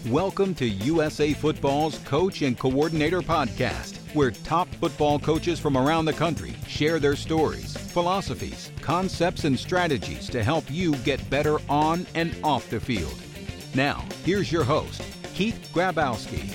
Welcome to USA Football's Coach and Coordinator Podcast, where top football coaches from around the country share their stories, philosophies, concepts, and strategies to help you get better on and off the field. Now, here's your host, Keith Grabowski.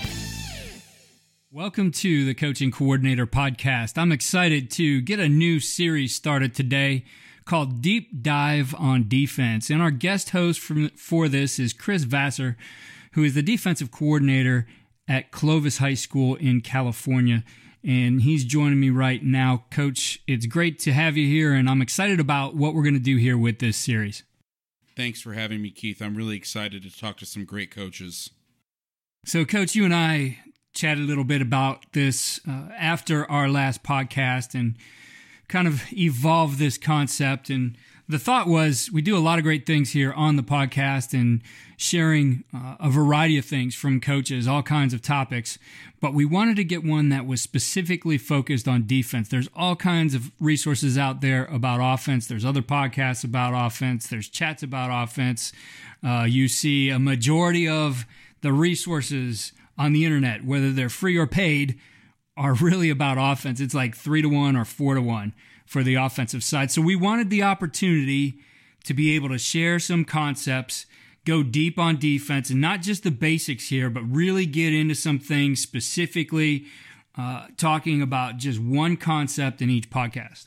Welcome to the Coach and Coordinator Podcast. I'm excited to get a new series started today called Deep Dive on Defense. And our guest host for this is Chris Vassar, who is the defensive coordinator at Clovis High School in California. And he's joining me right now. Coach, it's great to have you here, and I'm excited about what we're going to do here with this series. Thanks for having me, Keith. I'm really excited to talk to some great coaches. So, Coach, you and I chatted a little bit about this after our last podcast and kind of evolve this concept. And the thought was we do a lot of great things here on the podcast and sharing a variety of things from coaches, all kinds of topics. But we wanted to get one that was specifically focused on defense. There's all kinds of resources out there about offense. There's other podcasts about offense. There's chats about offense. You see a majority of the resources on the internet, whether they're free or paid, are really about offense. It's like 3-1 or 4-1 for the offensive side. So we wanted the opportunity to be able to share some concepts, go deep on defense, and not just the basics here, but really get into some things specifically, talking about just one concept in each podcast.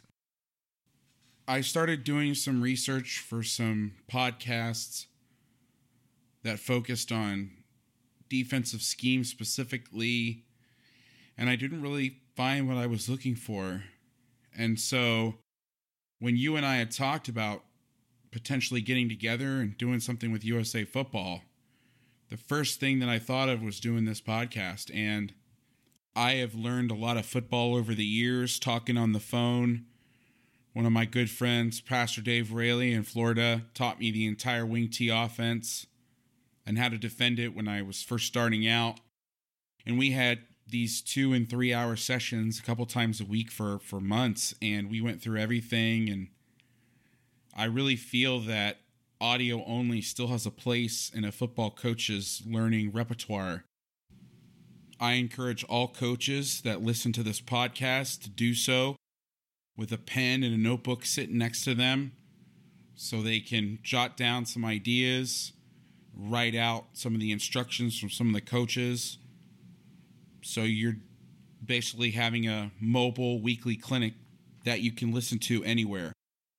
I started doing some research for some podcasts that focused on defensive scheme specifically, and I didn't really find what I was looking for. And so when you and I had talked about potentially getting together and doing something with USA Football, the first thing that I thought of was doing this podcast. And I have learned a lot of football over the years, talking on the phone. One of my good friends, Pastor Dave Raley in Florida, taught me the entire wing T offense and how to defend it when I was first starting out. And we had these 2 and 3 hour sessions a couple times a week for months, and we went through everything. And I really feel that audio only still has a place in a football coach's learning repertoire. I encourage all coaches that listen to this podcast to do so with a pen and a notebook sitting next to them so they can jot down some ideas, write out some of the instructions from some of the coaches. So you're basically having a mobile weekly clinic that you can listen to anywhere.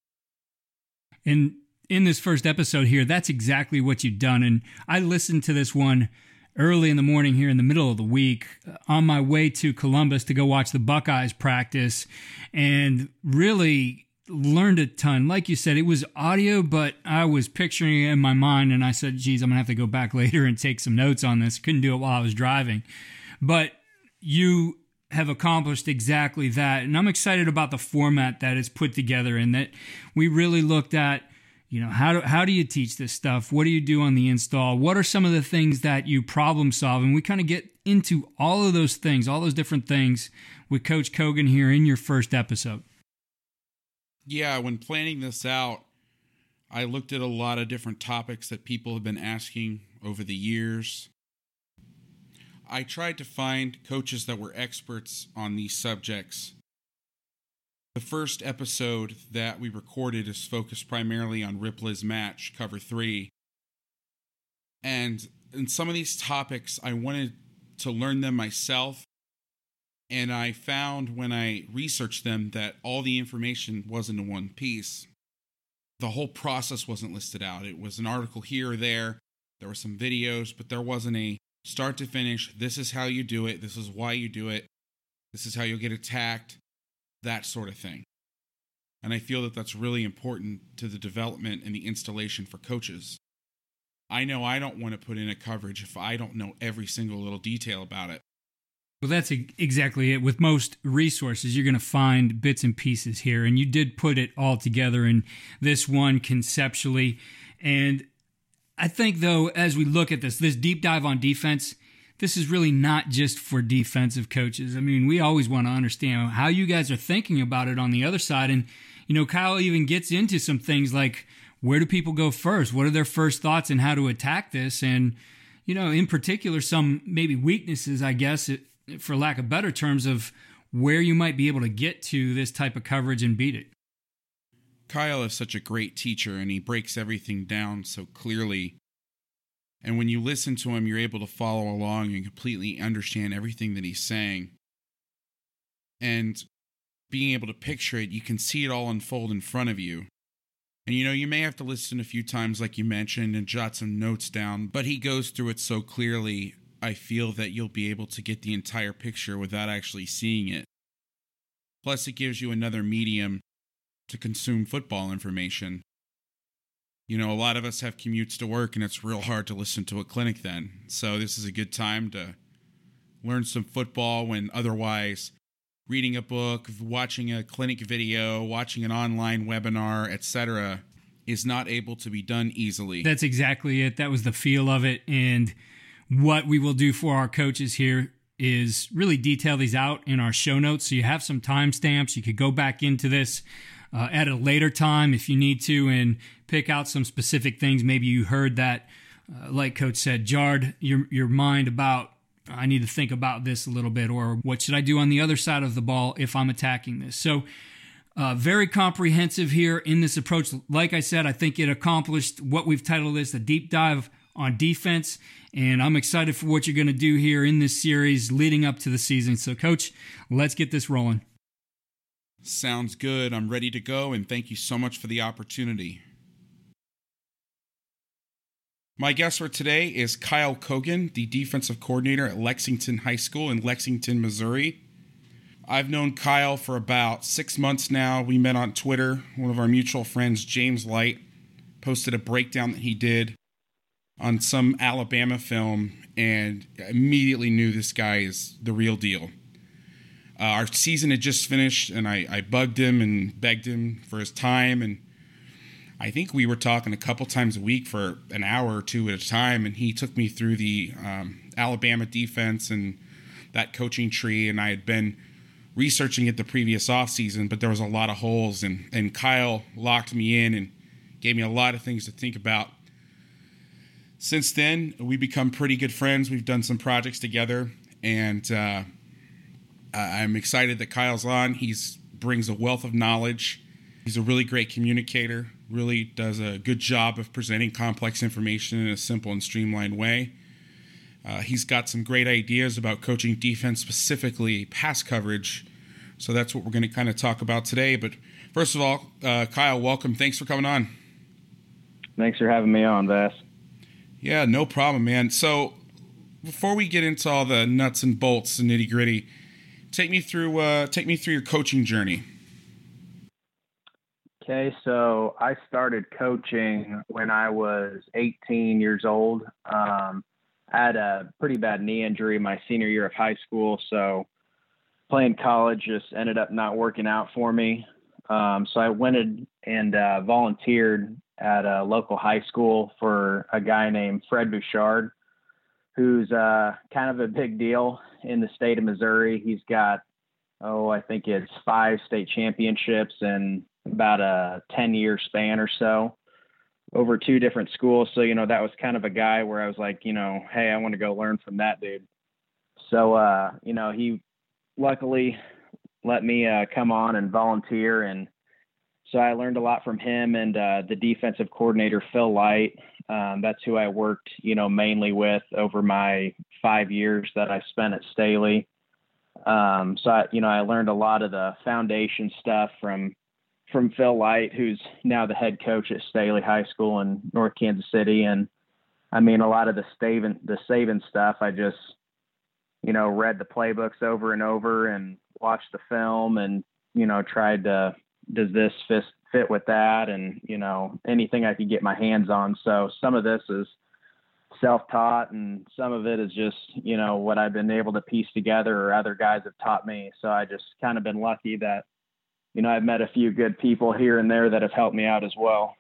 And in this first episode here, that's exactly what you've done. And I listened to this one early in the morning here in the middle of the week on my way to Columbus to go watch the Buckeyes practice and really learned a ton. Like you said, it was audio, but I was picturing it in my mind, and I said, geez, I'm going to have to go back later and take some notes on this. Couldn't do it while I was driving. But you have accomplished exactly that, and I'm excited about the format that is put together and that we really looked at, how do you teach this stuff? What do you do on the install? What are some of the things that you problem solve? And we kind of get into all of those things, all those different things with Coach Kogan here in your first episode. Yeah, when planning this out, I looked at a lot of different topics that people have been asking over the years. I tried to find coaches that were experts on these subjects. The first episode that we recorded is focused primarily on Rip Liz Match, Cover 3. And in some of these topics, I wanted to learn them myself. And I found when I researched them that all the information wasn't in one piece. The whole process wasn't listed out. It was an article here or there. There were some videos, but there wasn't a start to finish. This is how you do it. This is why you do it. This is how you'll get attacked. That sort of thing. And I feel that that's really important to the development and the installation for coaches. I know I don't want to put in a coverage if I don't know every single little detail about it. Well, that's exactly it. With most resources, you're going to find bits and pieces here, and you did put it all together in this one conceptually. And I think, though, as we look at this deep dive on defense, this is really not just for defensive coaches. I mean, we always want to understand how you guys are thinking about it on the other side. And, Kyle even gets into some things like, where do people go first? What are their first thoughts and how to attack this? And, in particular, some maybe weaknesses, I guess, for lack of better terms, of where you might be able to get to this type of coverage and beat it. Kyle is such a great teacher, and he breaks everything down so clearly. And when you listen to him, you're able to follow along and completely understand everything that he's saying. And being able to picture it, you can see it all unfold in front of you. And you may have to listen a few times, like you mentioned, and jot some notes down, but he goes through it so clearly, I feel that you'll be able to get the entire picture without actually seeing it. Plus, it gives you another medium to consume football information. A lot of us have commutes to work, and it's real hard to listen to a clinic then. So this is a good time to learn some football when otherwise reading a book, watching a clinic video, watching an online webinar, etc., is not able to be done easily. That's exactly it. That was the feel of it. And what we will do for our coaches here is really detail these out in our show notes. So you have some timestamps. You could go back into this at a later time if you need to and pick out some specific things. Maybe you heard that, like Coach said, jarred your mind about, I need to think about this a little bit, or what should I do on the other side of the ball if I'm attacking this? So very comprehensive here in this approach. Like I said, I think it accomplished what we've titled this, a deep dive on defense, and I'm excited for what you're going to do here in this series leading up to the season. So, Coach, let's get this rolling. Sounds good. I'm ready to go, and thank you so much for the opportunity. My guest for today is Kyle Cogan, the defensive coordinator at Lexington High School in Lexington, Missouri. I've known Kyle for about 6 months now. We met on Twitter. One of our mutual friends, James Light, posted a breakdown that he did on some Alabama film, and immediately knew this guy is the real deal. Our season had just finished, and I bugged him and begged him for his time, and I think we were talking a couple times a week for an hour or two at a time, and he took me through the Alabama defense and that coaching tree, and I had been researching it the previous offseason, but there was a lot of holes, and Kyle locked me in and gave me a lot of things to think about. Since then, we've become pretty good friends. We've done some projects together, and I'm excited that Kyle's on. He brings a wealth of knowledge. He's a really great communicator, really does a good job of presenting complex information in a simple and streamlined way. He's got some great ideas about coaching defense, specifically pass coverage. So that's what we're going to kind of talk about today. But first of all, Kyle, welcome. Thanks for coming on. Thanks for having me on, Vass. Yeah, no problem, man. So before we get into all the nuts and bolts and nitty gritty, take me through your coaching journey. Okay, so I started coaching when I was 18 years old. I had a pretty bad knee injury my senior year of high school, so playing college just ended up not working out for me. So I went and volunteered at a local high school for a guy named Fred Bouchard, who's kind of a big deal in the state of Missouri. He's got, I think it's 5 state championships in about a 10-year span or so over 2 different schools. So, that was kind of a guy where I was like, hey, I want to go learn from that dude. So, he luckily let me come on and volunteer. And so I learned a lot from him and the defensive coordinator, Phil Light. That's who I worked, mainly with over my 5 years that I spent at Staley. So I learned a lot of the foundation stuff from Phil Light, who's now the head coach at Staley High School in North Kansas City. And I mean, a lot of the Saban stuff, I just, read the playbooks over and over and watched the film and, tried to, does this fit with that? And, anything I could get my hands on. So some of this is self-taught and some of it is just, what I've been able to piece together or other guys have taught me. So I just kind of been lucky that, I've met a few good people here and there that have helped me out as well.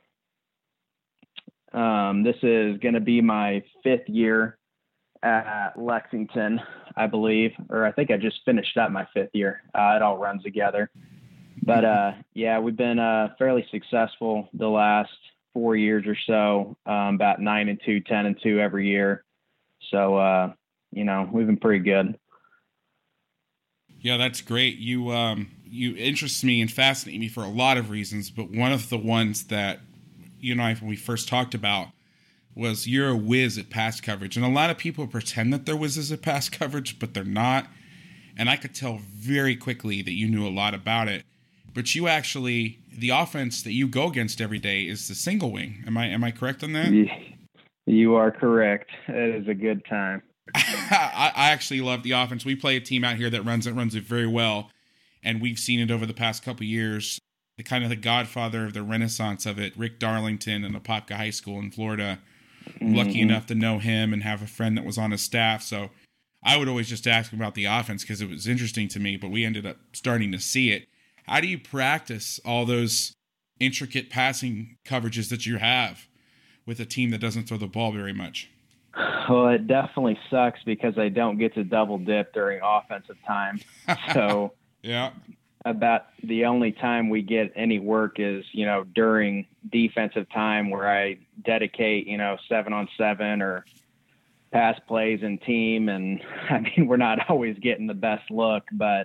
This is going to be my 5th year at Lexington, I believe, or I think I just finished up my 5th year. It all runs together. But, we've been fairly successful the last 4 years or so, about 9-2, 10-2 every year. So, we've been pretty good. Yeah, that's great. You interest me and fascinate me for a lot of reasons, but one of the ones that you and I, when we first talked about, was you're a whiz at pass coverage. And a lot of people pretend that they're whizzes at pass coverage, but they're not. And I could tell very quickly that you knew a lot about it. But you actually, the offense that you go against every day is the single wing. Am I correct on that? You are correct. It is a good time. I actually love the offense. We play a team out here that runs it very well, and we've seen it over the past couple of years. The godfather of the renaissance of it, Rick Darlington in Apopka High School in Florida. I'm lucky enough to know him and have a friend that was on his staff. So I would always just ask him about the offense because it was interesting to me, but we ended up starting to see it. How do you practice all those intricate passing coverages that you have with a team that doesn't throw the ball very much? Well, it definitely sucks because I don't get to double dip during offensive time. So yeah, about the only time we get any work is, during defensive time where I dedicate, 7-on-7 or pass plays in team. And we're not always getting the best look, but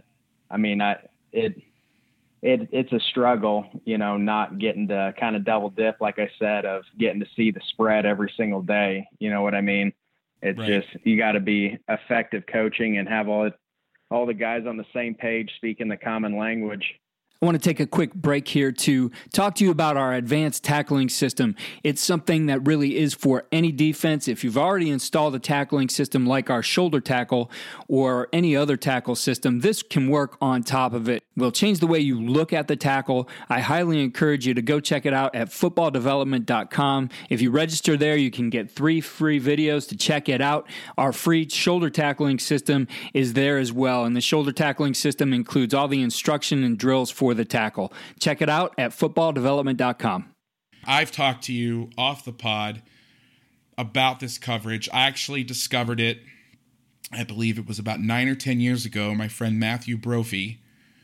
it's a struggle, not getting to kind of double dip, like I said, of getting to see the spread every single day. You know what I mean? It's right. Just, you got to be effective coaching and have all the guys on the same page speaking the common language. I want to take a quick break here to talk to you about our advanced tackling system. It's something that really is for any defense. If you've already installed a tackling system like our shoulder tackle or any other tackle system, this can work on top of it. We'll change the way you look at the tackle. I highly encourage you to go check it out at footballdevelopment.com. If you register there, you can get 3 free videos to check it out. Our free shoulder tackling system is there as well, and the shoulder tackling system includes all the instruction and drills for the tackle. Check it out at footballdevelopment.com. I've talked to you off the pod about this coverage. I actually discovered it, I believe it was about 9 or 10 years ago. My friend Matthew Brophy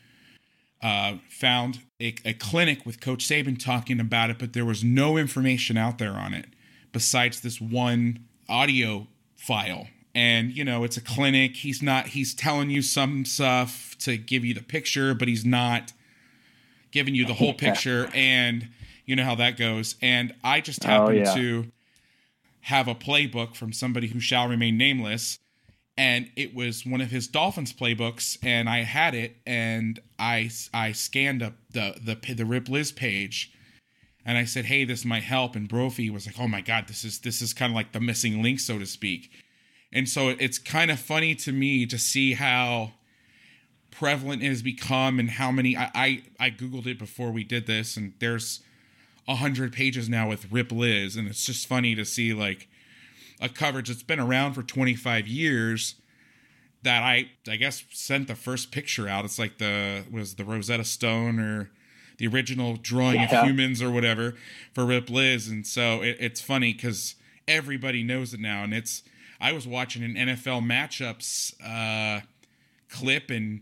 found a clinic with Coach Saban talking about it, but there was no information out there on it besides this one audio file. And, it's a clinic. He's telling you some stuff to give you the picture, but he's not giving you the whole picture, and you know how that goes. And I just happened to have a playbook from somebody who shall remain nameless, and it was one of his Dolphins playbooks, and I had it, and I scanned up the Rip Liz page, and I said, hey, this might help. And Brophy was like, oh my God, this is kind of like the missing link, so to speak. And so it's kind of funny to me to see how prevalent it has become and how many I Googled it before we did this, and there's 100 pages now with Rip Liz, and it's just funny to see like a coverage that's been around for 25 years that I guess sent the first picture out. It's like the Rosetta Stone or the original drawing of humans or whatever for Rip Liz. And so it's funny because everybody knows it now. And I was watching an NFL matchups clip, and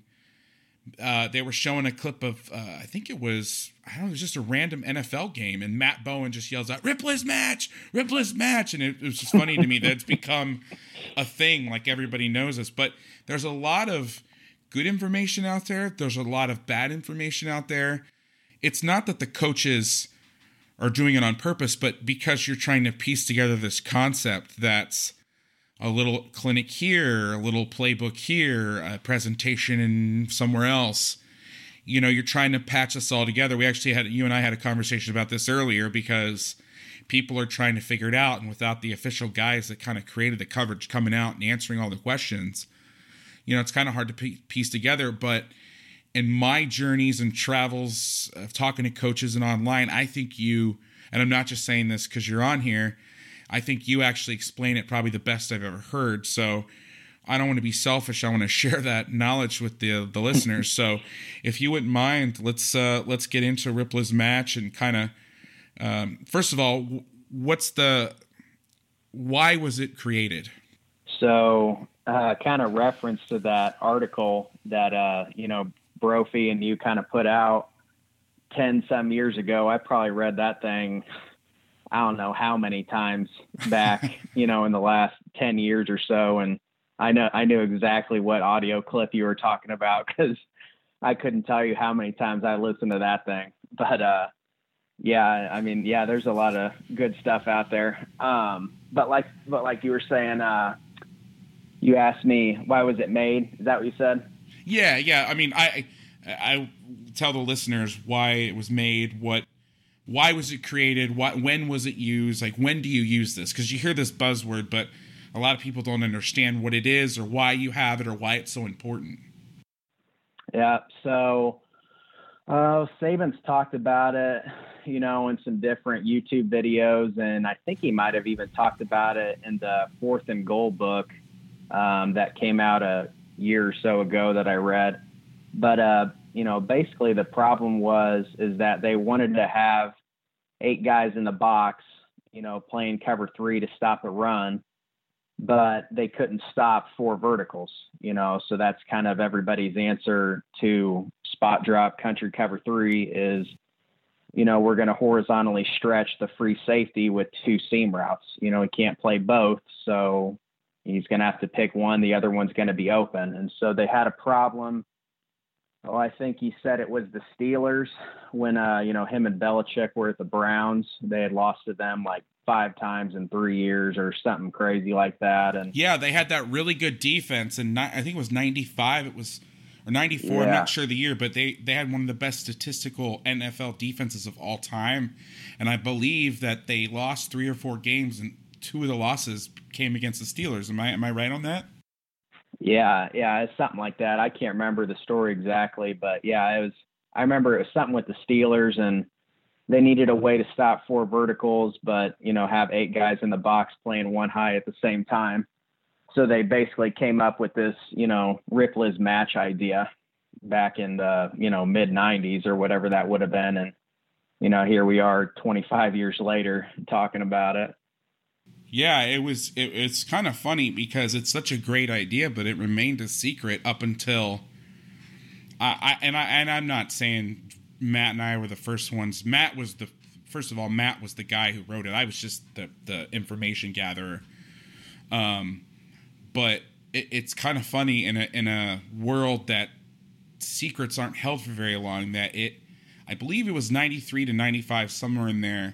they were showing a clip of, I think it was just a random NFL game, and Matt Bowen just yells out, Rip Liz match! Rip Liz match! And it was just funny to me that it's become a thing, like everybody knows this. But there's a lot of good information out there. There's a lot of bad information out there. It's not that the coaches are doing it on purpose, but because you're trying to piece together this concept that's a little clinic here, a little playbook here, a presentation in somewhere else. You're trying to patch this all together. You and I had a conversation about this earlier because people are trying to figure it out. And without the official guys that kind of created the coverage coming out and answering all the questions, it's kind of hard to piece together. But in my journeys and travels of talking to coaches and online, I think you, and I'm not just saying this because you're on here, I think you actually explain it probably the best I've ever heard. So I don't want to be selfish. I want to share that knowledge with the listeners. So if you wouldn't mind, let's get into Rip Liz match and kind of, first of all, why was it created? So kind of reference to that article that, Brophy and you kind of put out 10 some years ago. I probably read that thing I don't know how many times back, in the last 10 years or so. And I knew exactly what audio clip you were talking about, because I couldn't tell you how many times I listened to that thing. But there's a lot of good stuff out there. But like you were saying, you asked me, why was it made? Is that what you said? Yeah. I mean, I tell the listeners why it was made, why was it created, when was it used, like when do you use this? Because you hear this buzzword, but a lot of people don't understand what it is or why you have it or why it's so important. Yeah. So Saban's talked about it, in some different YouTube videos, and I think he might have even talked about it in the 4th and Goal book that came out a year or so ago that I read. But basically the problem is that they wanted to have 8 guys in the box, playing cover 3 to stop a run, but they couldn't stop 4 verticals, so that's kind of everybody's answer to spot drop country cover 3 is, we're going to horizontally stretch the free safety with 2 seam routes. He can't play both, so he's going to have to pick one. The other one's going to be open. And so they had a problem. Oh, I think he said it was the Steelers when, him and Belichick were at the Browns. They had lost to them like 5 times in 3 years or something crazy like that. And yeah, they had that really good defense. And I think it was 95. Or 94. Yeah. I'm not sure the year, but they had one of the best statistical NFL defenses of all time. And I believe that they lost 3 or 4 games, and 2 of the losses came against the Steelers. Am I right on that? Yeah, it's something like that. I can't remember the story exactly, but yeah, I remember it was something with the Steelers, and they needed a way to stop 4 verticals, but have 8 guys in the box playing 1 high at the same time. So they basically came up with this, Ripley's match idea back in the, mid 90s or whatever that would have been. And, here we are 25 years later talking about it. Yeah, it's kind of funny because it's such a great idea, but it remained a secret up until I'm not saying Matt and I were the first ones. Matt was the guy who wrote it. I was just the information gatherer. But it's kind of funny in a world that secrets aren't held for very long, that I believe it was 93 to 95, somewhere in there,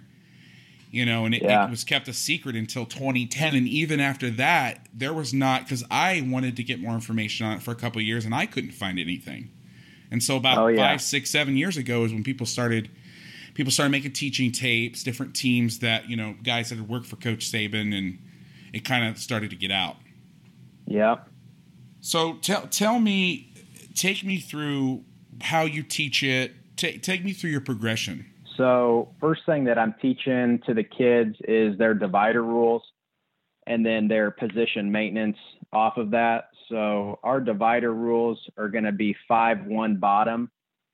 and it was kept a secret until 2010. And even after that, there was not, because I wanted to get more information on it for a couple of years and I couldn't find anything. And so about 5, 6, 7 years ago is when people started making teaching tapes, different teams that, guys that had worked for Coach Saban, and it kind of started to get out. Yeah. So take me through how you teach it. Take me through your progression. So first thing that I'm teaching to the kids is their divider rules, and then their position maintenance off of that. So our divider rules are going to be 5-1 bottom,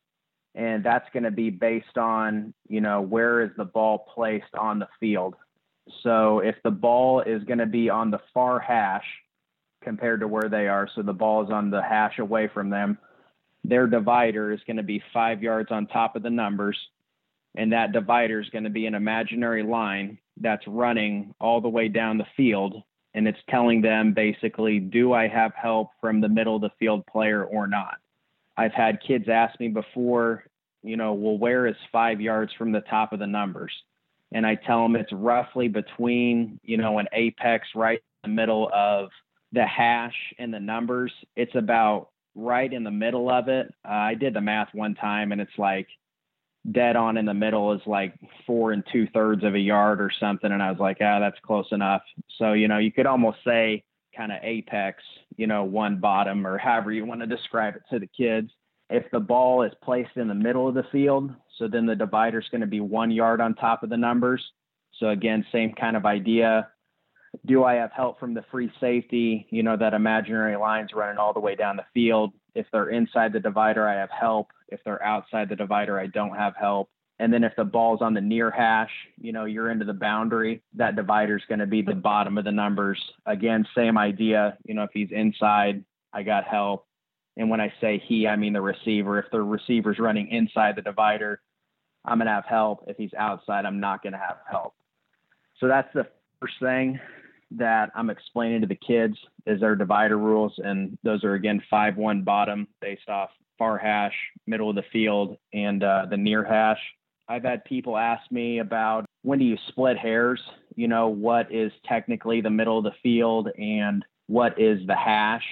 and that's going to be based on, where is the ball placed on the field. So if the ball is going to be on the far hash compared to where they are, so the ball is on the hash away from them, their divider is going to be 5 yards on top of the numbers, and that divider is going to be an imaginary line that's running all the way down the field, and it's telling them basically, do I have help from the middle of the field player or not? I've had kids ask me before, well, where is 5 yards from the top of the numbers? And I tell them it's roughly between, an apex right in the middle of the hash and the numbers. It's about right in the middle of it. I did the math one time, and it's like dead on in the middle is like 4 2/3 of a yard or something. And I was like, that's close enough. So, you could almost say kind of apex, 1 bottom, or however you want to describe it to the kids. If the ball is placed in the middle of the field, so then the divider is going to be 1 yard on top of the numbers. So again, same kind of idea. Do I have help from the free safety? That imaginary line's running all the way down the field. If they're inside the divider, I have help. If they're outside the divider, I don't have help. And then if the ball's on the near hash, you're into the boundary, that divider is going to be the bottom of the numbers. Again, same idea. If he's inside, I got help. And when I say he, I mean the receiver. If the receiver's running inside the divider, I'm going to have help. If he's outside, I'm not going to have help. So that's the first thing that I'm explaining to the kids is their divider rules. And those are, again, 5-1 bottom based off far hash, middle of the field, and the near hash. I've had people ask me about when do you split hairs? You know, what is technically the middle of the field and what is the hash?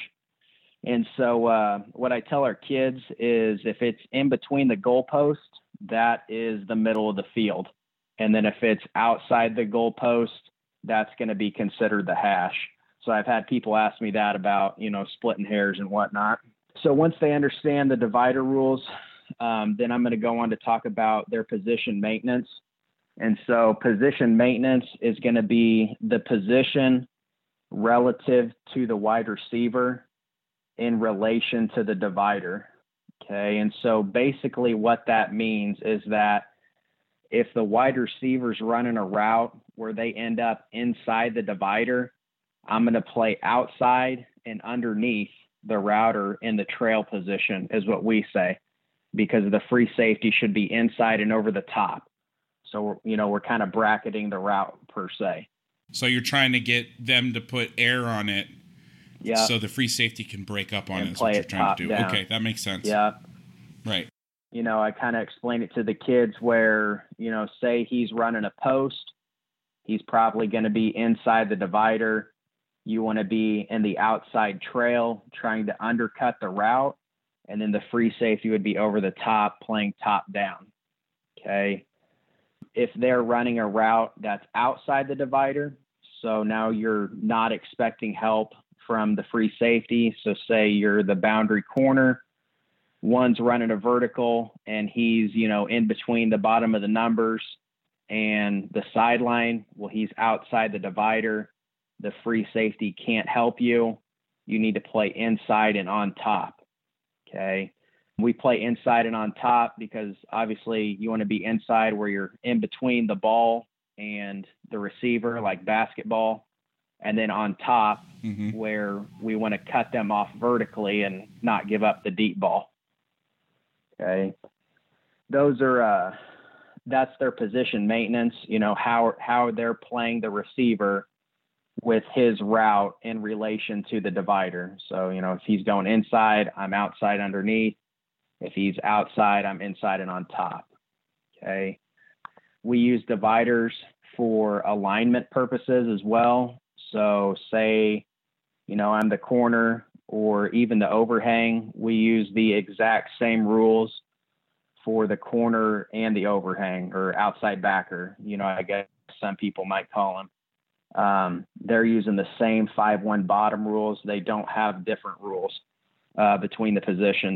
And so what I tell our kids is if it's in between the goalpost, that is the middle of the field. And then if it's outside the goalpost, that's going to be considered the hash. So I've had people ask me that about, you know, splitting hairs and whatnot. So once they understand the divider rules, then I'm going to go on to talk about their position maintenance. And so position maintenance is going to be the position relative to the wide receiver in relation to the divider. Okay. And so basically what that means is that if the wide receiver's running a route where they end up inside the divider, I'm going to play outside and underneath the route or in the trail position is what we say, because the free safety should be inside and over the top. So, you know, we're kind of bracketing the route per se. So you're trying to get them to put air on it. Yeah. So the free safety can break up on and it. Is play what you're it trying top to do. down. Okay, that makes sense. Yeah. Right. You know, I kind of explain it to the kids where, you know, say he's running a post, he's probably going to be inside the divider. You want to be in the outside trail trying to undercut the route. And then the free safety would be over the top playing top down. Okay. If they're running a route that's outside the divider, so now you're not expecting help from the free safety. So say you're the boundary corner, one's running a vertical and he's, you know, in between the bottom of the numbers and the sideline. Well, he's outside the divider. The free safety can't help you. You need to play inside and on top. Okay. We play inside and on top because obviously you want to be inside where you're in between the ball and the receiver, like basketball, and then on top where we want to cut them off vertically and not give up the deep ball. Okay. Those are, that's their position maintenance, you know, how they're playing the receiver with his route in relation to the divider. So, you know, if he's going inside, I'm outside underneath. If he's outside, I'm inside and on top. Okay. We use dividers for alignment purposes as well. So say, you know, I'm the corner or even the overhang. We use the exact same rules for the corner and the overhang or outside backer. You know, I guess some people might call them. They're using the same 5-1 bottom rules. They don't have different rules between the positions.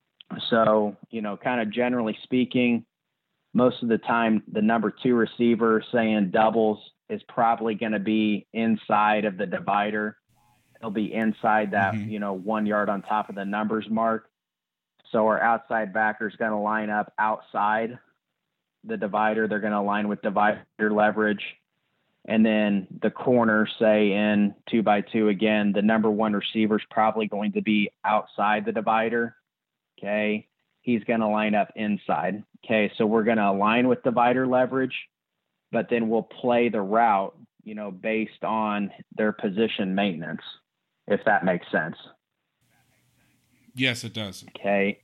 So, you know, kind of generally speaking, most of the time, the number 2 receiver saying doubles is probably going to be inside of the divider. He'll be inside that, you know, 1 yard on top of the numbers mark. So our outside backer is going to line up outside the divider. They're going to align with divider leverage. And then the corner, say in 2x2, again, the number 1 receiver is probably going to be outside the divider. Okay. He's going to line up inside. Okay. So we're going to align with divider leverage, but then we'll play the route, you know, based on their position maintenance, if that makes sense. Yes, it does. Okay.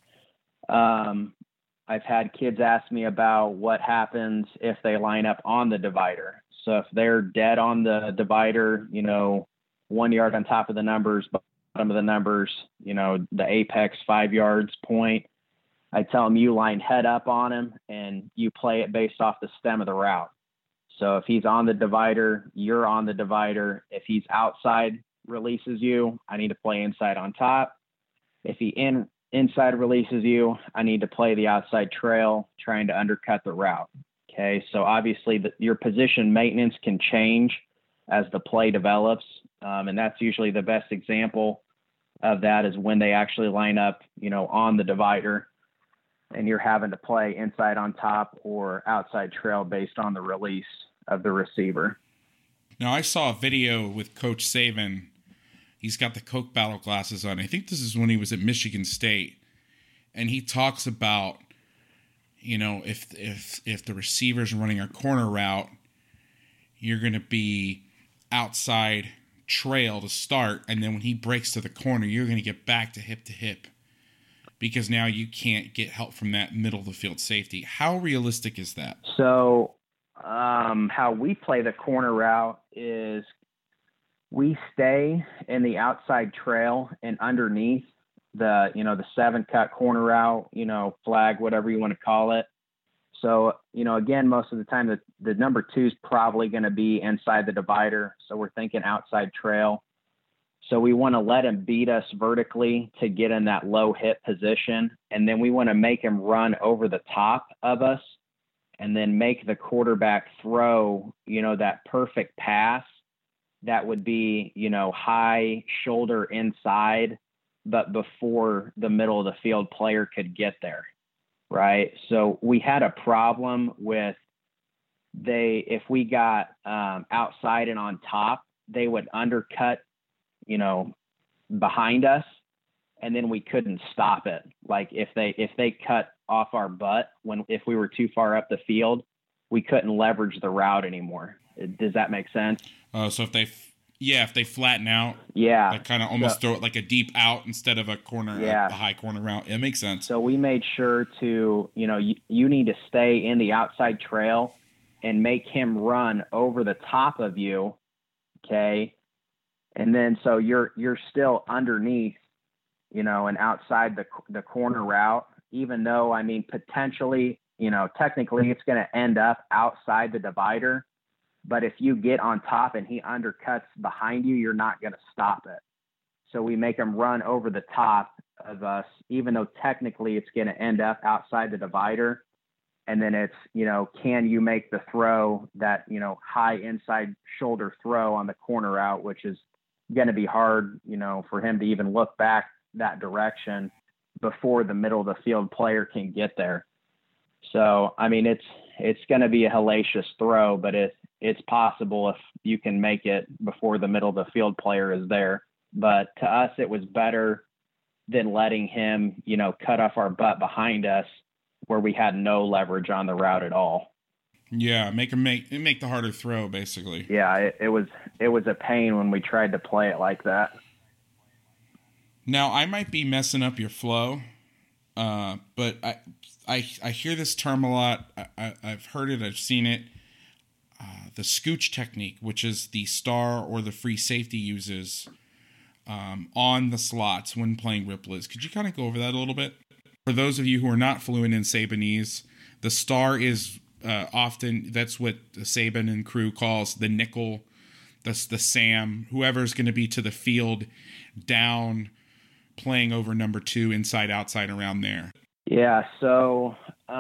I've had kids ask me about what happens if they line up on the divider. So if they're dead on the divider, you know, 1 yard on top of the numbers, bottom of the numbers, you know, the apex 5 yards point, I tell them you line head up on him and you play it based off the stem of the route. So if he's on the divider, you're on the divider. If he's outside releases you, I need to play inside on top. If he inside releases you, I need to play the outside trail, trying to undercut the route. Okay, so obviously your position maintenance can change as the play develops, and that's usually the best example of that is when they actually line up, you know, on the divider, and you're having to play inside on top or outside trail based on the release of the receiver. Now, I saw a video with Coach Saban. He's got the Coke Battle glasses on. I think this is when he was at Michigan State. And he talks about, you know, if the receiver's running a corner route, you're going to be outside trail to start, and then when he breaks to the corner, you're going to get back to hip because now you can't get help from that middle of the field safety. How realistic is that? So how we play the corner route is we stay in the outside trail and underneath the 7-cut corner route, flag, whatever you want to call it. So, again, most of the time the number 2 is probably going to be inside the divider. So we're thinking outside trail. So we want to let him beat us vertically to get in that low hip position. And then we want to make him run over the top of us and then make the quarterback throw, that perfect pass that would be, high shoulder inside, but before the middle of the field player could get there. Right. So we had a problem with if we got outside and on top, they would undercut, behind us, and then we couldn't stop it. Like if they cut off our butt if we were too far up the field, we couldn't leverage the route anymore. Does that make sense? So if they flatten out, they kind of almost throw it like a deep out instead of a corner, a high corner route. It makes sense. So we made sure to, you need to stay in the outside trail and make him run over the top of you. Okay. And then, so you're still underneath, and outside the corner route, even though, potentially, technically it's going to end up outside the divider. But if you get on top and he undercuts behind you, you're not going to stop it. So we make him run over the top of us, even though technically it's going to end up outside the divider. And then it's, can you make the throw that, high inside shoulder throw on the corner route, which is going to be hard, for him to even look back that direction before the middle of the field player can get there. So, it's going to be a hellacious throw, but it's possible if you can make it before the middle of the field player is there. But to us, it was better than letting him, cut off our butt behind us where we had no leverage on the route at all. Yeah, make the harder throw, basically. Yeah, it was a pain when we tried to play it like that. Now, I might be messing up your flow, but I hear this term a lot. I've heard it. I've seen it. The scooch technique, which is the star or the free safety uses on the slots when playing Riplets. Could you kind of go over that a little bit? For those of you who are not fluent in Sabanese, the star is often, that's what Saban and crew calls the nickel, the Sam, whoever's going to be to the field down, playing over number 2, inside, outside, around there. Yeah, so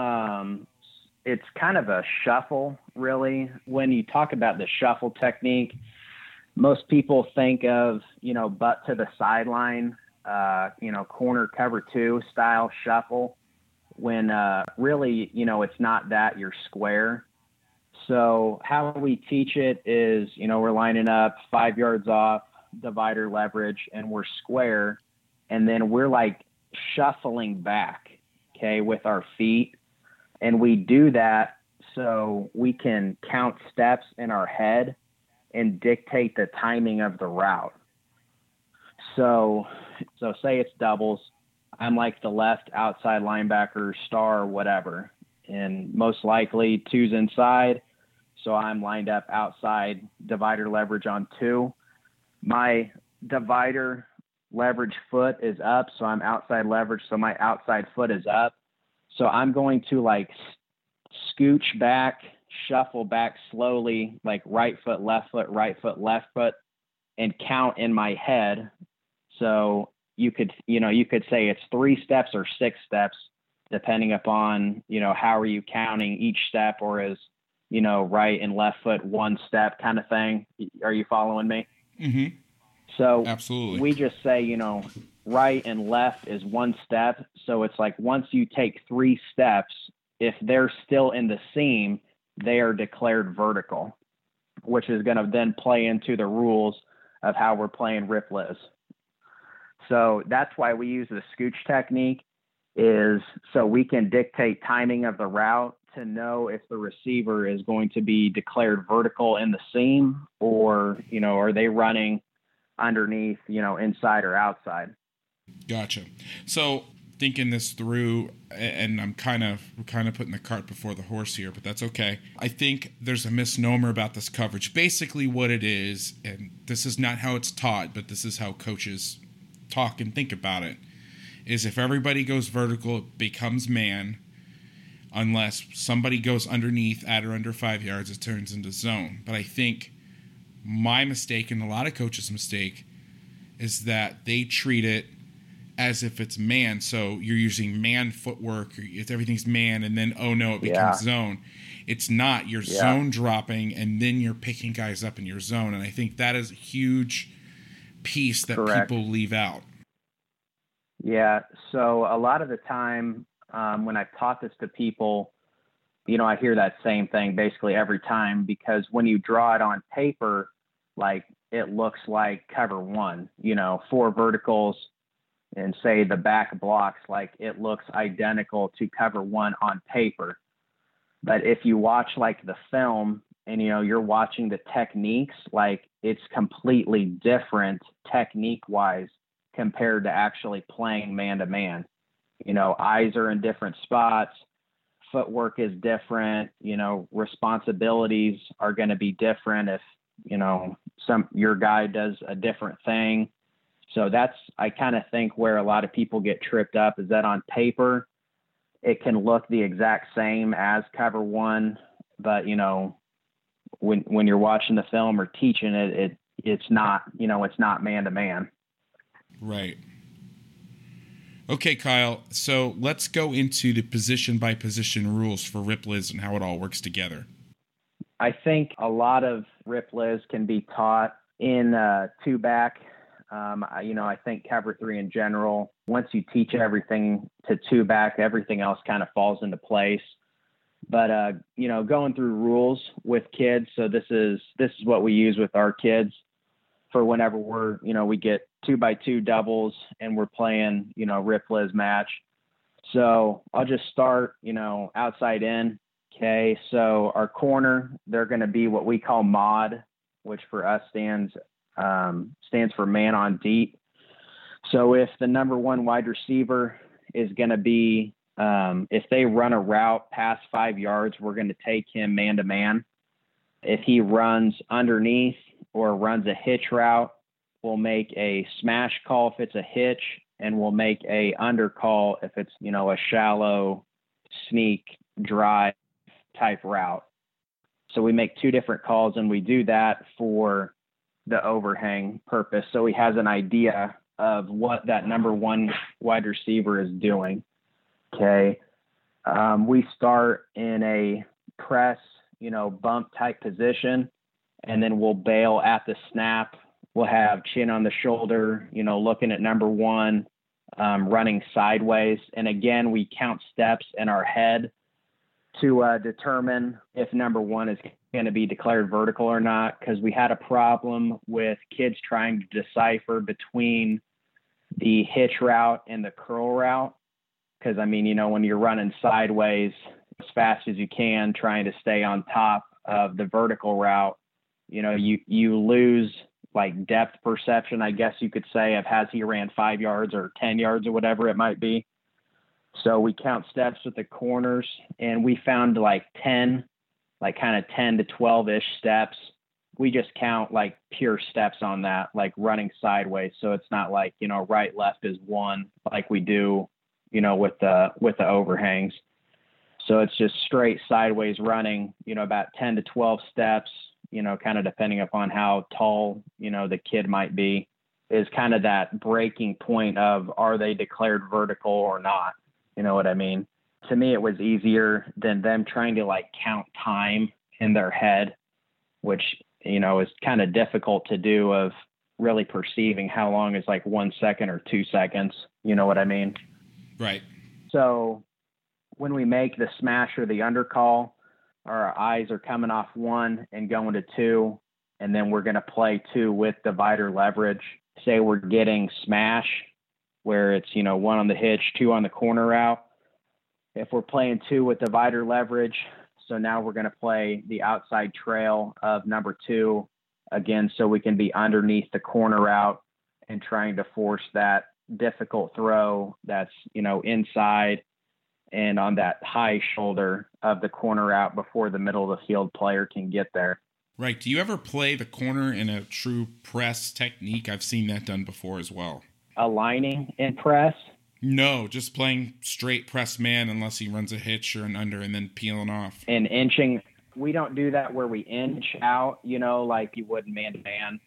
it's kind of a shuffle, really. When you talk about the shuffle technique, most people think of, butt to the sideline, corner cover 2 style shuffle, when really, it's not that, you're square. So how we teach it is, we're lining up 5 yards off, divider leverage, and we're square. And then we're like shuffling back, okay, with our feet. And we do that so we can count steps in our head and dictate the timing of the route. So say it's doubles. I'm like the left outside linebacker, star, whatever. And most likely 2's inside. So I'm lined up outside, divider leverage on 2. My divider leverage foot is up, so I'm outside leverage, so my outside foot is up. So I'm going to like scooch back, shuffle back slowly, like right foot, left foot, left foot, and count in my head. So you could say it's 3 steps or 6 steps, depending upon, how are you counting each step, or is, right and left foot 1 step kind of thing. Are you following me? Mm-hmm. So absolutely, we just say, right and left is 1 step. So it's like once you take 3 steps, if they're still in the seam, they are declared vertical, which is going to then play into the rules of how we're playing Riplets. So that's why we use the scooch technique, is so we can dictate timing of the route to know if the receiver is going to be declared vertical in the seam, or, are they running underneath, inside or outside. Gotcha. So thinking this through, and I'm kind of putting the cart before the horse here, but that's okay. I think there's a misnomer about this coverage. Basically what it is, and this is not how it's taught, but this is how coaches talk and think about it, is if everybody goes vertical, it becomes man. Unless somebody goes underneath at or under 5 yards, it turns into zone. But I think my mistake, and a lot of coaches' mistake, is that they treat it as if it's man. So you're using man footwork, if everything's man, and then, oh no, it becomes zone. It's not. You're zone dropping, and then you're picking guys up in your zone. And I think that is a huge piece that people leave out. Yeah. So a lot of the time, when I've taught this to people, I hear that same thing basically every time, because when you draw it on paper, like it looks like cover one, 4 verticals, and say the back blocks, like it looks identical to cover one on paper. But if you watch like the film and, you're watching the techniques, like it's completely different technique wise compared to actually playing man to man. Eyes are in different spots. Footwork is different. Responsibilities are going to be different if, your guy does a different thing. So I kind of think where a lot of people get tripped up is that on paper, it can look the exact same as cover one, but when you're watching the film or teaching it's not, it's not man to man. Right. Okay, Kyle. So let's go into the position by position rules for RIPLIZ and how it all works together. I think a lot of RIPLIZ can be taught in 2-back. I think cover 3 in general, once you teach everything to 2-back, everything else kind of falls into place. But, going through rules with kids. So this is what we use with our kids for whenever we get 2x2 doubles and we're playing, RIPLIZ match. So I'll just start, outside in. Okay. So our corner, they're going to be what we call mod, which for us stands for man on deep. So if the number 1 wide receiver is going to be, if they run a route past 5 yards, we're going to take him man to man. If he runs underneath or runs a hitch route, we'll make a smash call if it's a hitch, and we'll make a under call if it's, a shallow sneak drive type route. So we make 2 different calls, and we do that for the overhang purpose. So he has an idea of what that number 1 wide receiver is doing. Okay. We start in a press, bump type position, and then we'll bail at the snap. We'll have chin on the shoulder, looking at number 1, running sideways. And again, we count steps in our head to determine if number 1 is going to be declared vertical or not, because we had a problem with kids trying to decipher between the hitch route and the curl route. Because, when you're running sideways as fast as you can, trying to stay on top of the vertical route, you lose like depth perception, I guess you could say, of has he ran 5 yards or 10 yards or whatever it might be. So we count steps with the corners, and we found like 10 to 12-ish steps. We just count like pure steps on that, like running sideways. So it's not like, right, left is 1 like we do, with the overhangs. So it's just straight sideways running, about 10 to 12 steps, kind of depending upon how tall, the kid might be, is kind of that breaking point of, are they declared vertical or not? You know what I mean? To me, it was easier than them trying to like count time in their head, which, is kind of difficult to do, of really perceiving how long is like 1 second or 2 seconds. You know what I mean? Right. So when we make the smash or the under call, our eyes are coming off 1 and going to 2, and then we're going to play 2 with divider leverage. Say we're getting smash, where it's, 1 on the hitch, 2 on the corner route. If we're playing 2 with divider leverage, so now we're going to play the outside trail of number 2 again, so we can be underneath the corner route and trying to force that difficult throw that's, inside and on that high shoulder of the corner route before the middle of the field player can get there. Right. Do you ever play the corner in a true press technique? I've seen that done before as well. Aligning in press? No, just playing straight press man unless he runs a hitch or an under and then peeling off. And inching. We don't do that where we inch out, like you would man-to-man.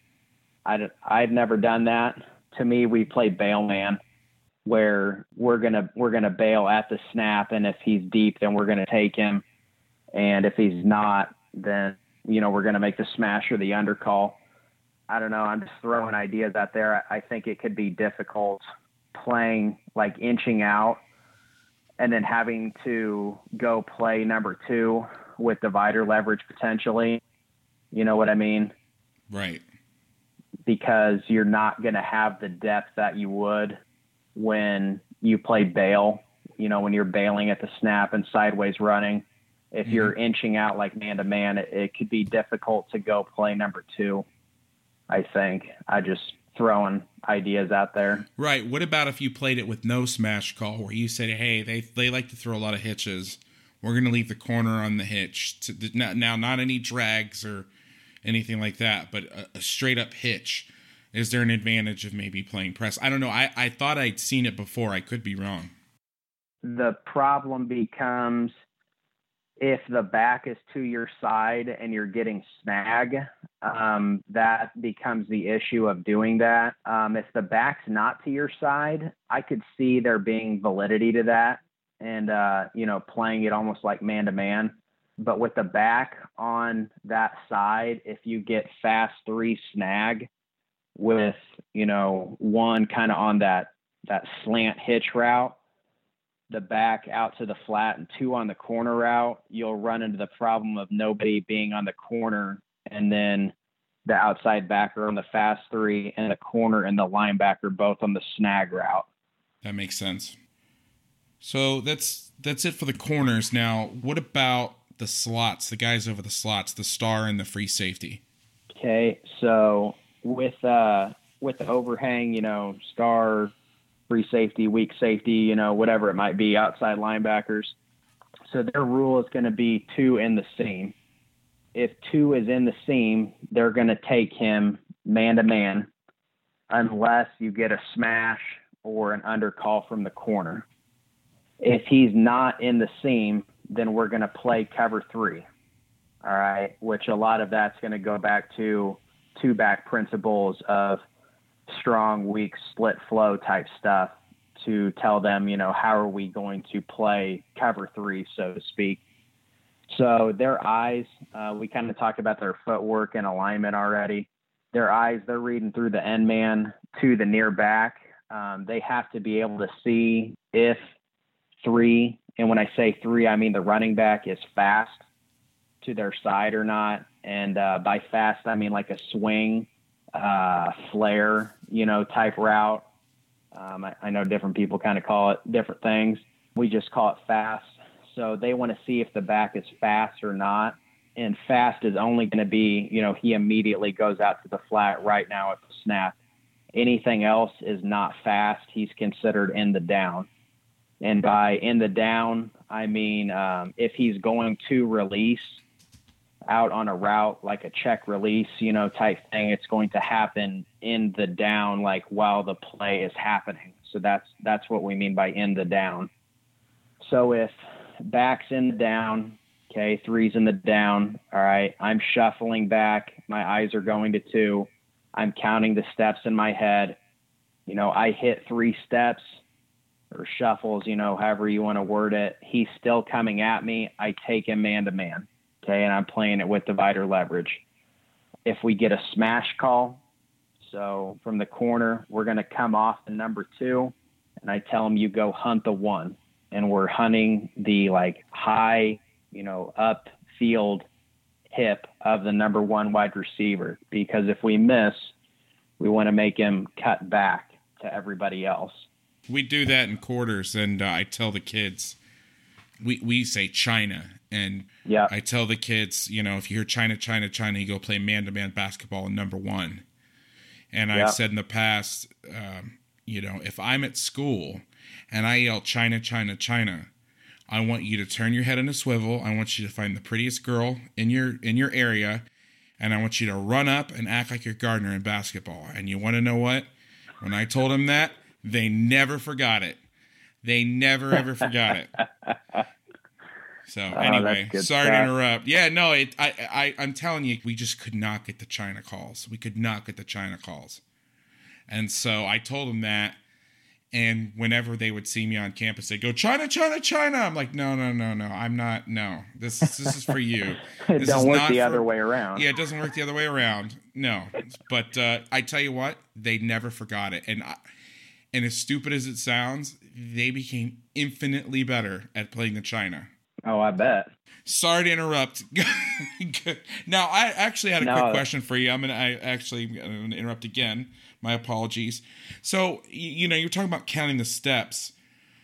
I've never done that. To me, we play bail man, where we're gonna bail at the snap, and if he's deep, then we're gonna take him, and if he's not, then we're gonna make the smash or the under call. I don't know. I'm just throwing ideas out there. I think it could be difficult playing like inching out and then having to go play number 2 with divider leverage potentially. You know what I mean? Right. Because you're not going to have the depth that you would when you play bail, when you're bailing at the snap and sideways running. If you're inching out like man-to-man, it could be difficult to go play number 2, I think. I just throwing ideas out there. Right. What about if you played it with no smash call, where you said, hey, they like to throw a lot of hitches. We're going to leave the corner on the hitch. Now, not any drags or anything like that, but a straight-up hitch. Is there an advantage of maybe playing press? I don't know. I thought I'd seen it before. I could be wrong. The problem becomes if the back is to your side and you're getting snag, that becomes the issue of doing that. If the back's not to your side, I could see there being validity to that and, playing it almost like man-to-man. But with the back on that side, if you get fast 3 snag with, one kind of on that slant hitch route, the back out to the flat and 2 on the corner route, you'll run into the problem of nobody being on the corner and then the outside backer on the fast 3 and the corner and the linebacker both on the snag route. That makes sense. So that's it for the corners. Now, what about the slots, the guys over the slots, the star and the free safety? Okay, so with the overhang, star, free safety, weak safety, whatever it might be, outside linebackers. So their rule is going to be 2 in the seam. If 2 is in the seam, they're going to take him man-to-man unless you get a smash or an undercall from the corner. If he's not in the seam, then we're going to play cover 3. All right, which a lot of that's going to go back to 2-back principles of strong, weak, split flow type stuff to tell them, how are we going to play cover 3, so to speak. So their eyes, we kind of talked about their footwork and alignment already. Their eyes, they're reading through the end man to the near back. They have to be able to see if 3, and when I say 3, I mean the running back is fast to their side or not. And by fast, I mean like a swing, flare, type route. I know different people kind of call it different things. We just call it fast. So they want to see if the back is fast or not. And fast is only going to be, he immediately goes out to the flat right now at the snap. Anything else is not fast. He's considered in the down. And by in the down, I mean if he's going to release out on a route like a check release, type thing, it's going to happen in the down, like while the play is happening. So that's what we mean by in the down. So if back's in the down, okay, 3's in the down, all right, I'm shuffling back. My eyes are going to 2. I'm counting the steps in my head. I hit 3 steps or shuffles, however you want to word it. He's still coming at me. I take him man-to-man. Okay, and I'm playing it with divider leverage. If we get a smash call, so from the corner, we're going to come off the number 2, and I tell him you go hunt the 1. And we're hunting the high, upfield hip of the number 1 wide receiver. Because if we miss, we want to make him cut back to everybody else. We do that in quarters, and I tell the kids, we say China, and yeah, I tell the kids, if you hear China, China, China, you go play man-to-man basketball in number one. And I've said in the past, if I'm at school and I yell China, China, China, I want you to turn your head in a swivel. I want you to find the prettiest girl in your area, and I want you to run up and act like you're Gardner in basketball. And you want to know what? When I told them that, they never forgot it. They never ever forgot it. So anyway, sorry to interrupt. Yeah, no, I'm telling you, we just could not get the China calls. We could not get the China calls. And so I told them that. And whenever they would see me on campus, they'd go, China, China, China. I'm like, no, I'm not. No, this is for you. It don't work the other way around. Yeah, it doesn't work the other way around. No. But I tell you what, they never forgot it. And as stupid as it sounds, they became infinitely better at playing the China. Oh, I bet. Sorry to interrupt. Now, I actually had a quick question for you. I'm going to interrupt again. My apologies. So, you're talking about counting the steps.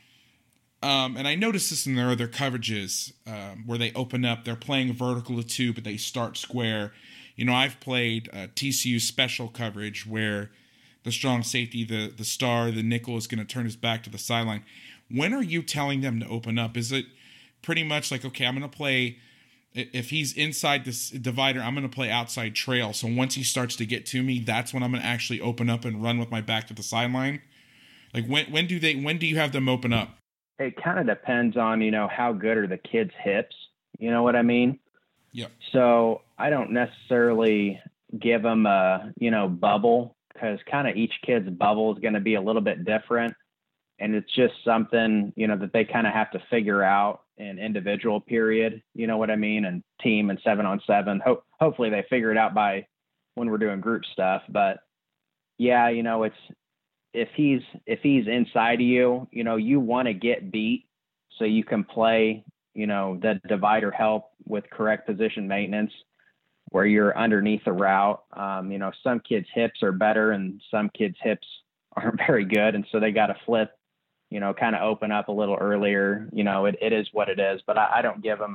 And I noticed this in their other coverages where they open up. They're playing vertical to two, but they start square. I've played TCU special coverage where the strong safety, the star, the nickel is going to turn his back to the sideline. When are you telling them to open up? Is it pretty much like, okay, I'm going to play, if he's inside this divider, I'm going to play outside trail. So once he starts to get to me, that's when I'm going to actually open up and run with my back to the sideline? Like when do you have them open up? It kind of depends on, how good are the kids' hips. You know what I mean? Yeah. So I don't necessarily give them a, bubble, because kind of each kid's bubble is going to be a little bit different. And it's just something, that they kind of have to figure out in individual period, you know what I mean? And team and 7-on-7. Hopefully they figure it out by when we're doing group stuff. But yeah, it's, if he's inside of you, you want to get beat so you can play, the divider help with correct position maintenance where you're underneath the route. Some kids' hips are better and some kids' hips aren't very good. And so they got to flip, kind of open up a little earlier. It is what it is, but I don't give them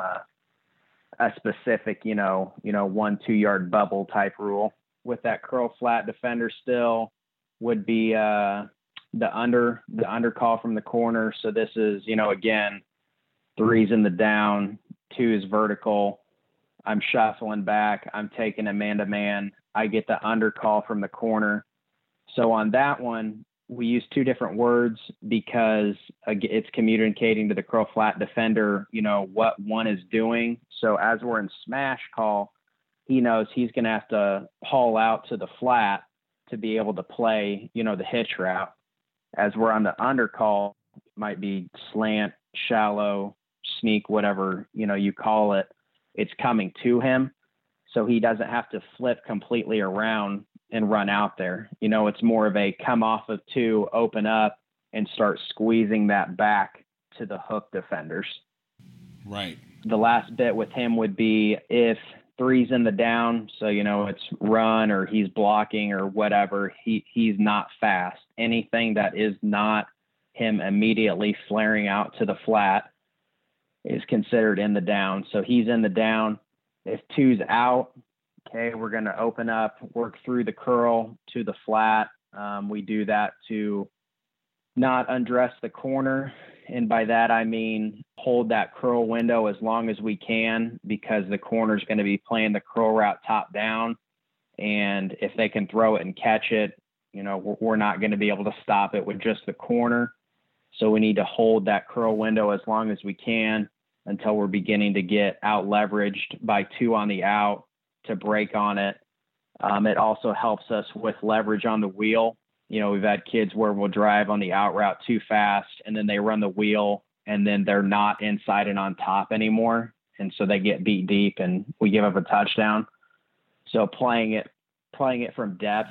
a specific, 1-2 yard bubble type rule. With that curl flat defender still would be the under call from the corner. So this is, again, 3's in the down, 2 is vertical. I'm shuffling back. I'm taking a man-to-man. I get the under call from the corner. So on that one, we use 2 different words because it's communicating to the curl flat defender, what one is doing. So as we're in smash call, he knows he's going to have to haul out to the flat to be able to play, the hitch route. As we're on the under call, it might be slant, shallow, sneak, whatever, you call it. It's coming to him. So he doesn't have to flip completely around and run out there. It's more of a come off of 2, open up, and start squeezing that back to the hook defenders. Right. The last bit with him would be if 3's in the down, so, it's run or he's blocking or whatever, he's not fast. Anything that is not him immediately flaring out to the flat is considered in the down. So he's in the down. If 2's out, okay, we're going to open up, work through the curl to the flat. We do that to not undress the corner. And by that, I mean hold that curl window as long as we can, because the corner is going to be playing the curl route top down. And if they can throw it and catch it, we're not going to be able to stop it with just the corner. So we need to hold that curl window as long as we can until we're beginning to get out leveraged by 2 on the out to break on it. It also helps us with leverage on the wheel. We've had kids where we'll drive on the out route too fast and then they run the wheel and then they're not inside and on top anymore. And so they get beat deep and we give up a touchdown. So playing it from depth,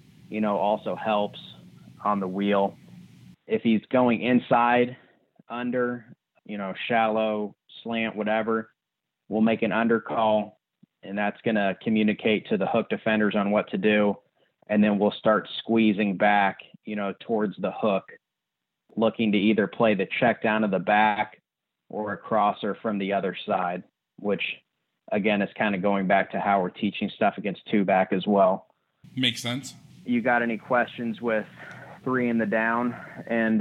also helps on the wheel. If he's going inside, under, shallow, slant, whatever, we'll make an under call, and that's going to communicate to the hook defenders on what to do. And then we'll start squeezing back, towards the hook, looking to either play the check down to the back or a crosser from the other side, which again is kind of going back to how we're teaching stuff against two back as well. Makes sense. You got any questions with 3 in the down and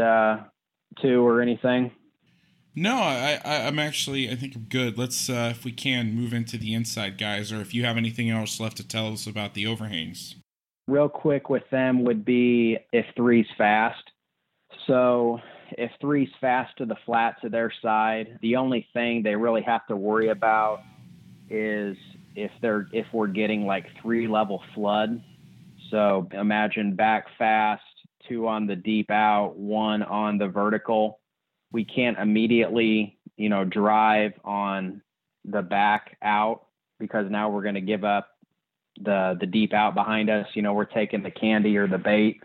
2 or anything? No, I'm actually, I think I'm good. Let's, if we can, move into the inside guys, or if you have anything else left to tell us about the overhangs. Real quick with them would be if 3's fast. So if 3's fast to the flat to their side, the only thing they really have to worry about is if we're getting like 3 level flood. So imagine back fast, 2 on the deep out, 1 on the vertical. We can't immediately, drive on the back out because now we're going to give up the deep out behind us. We're taking the candy or the bait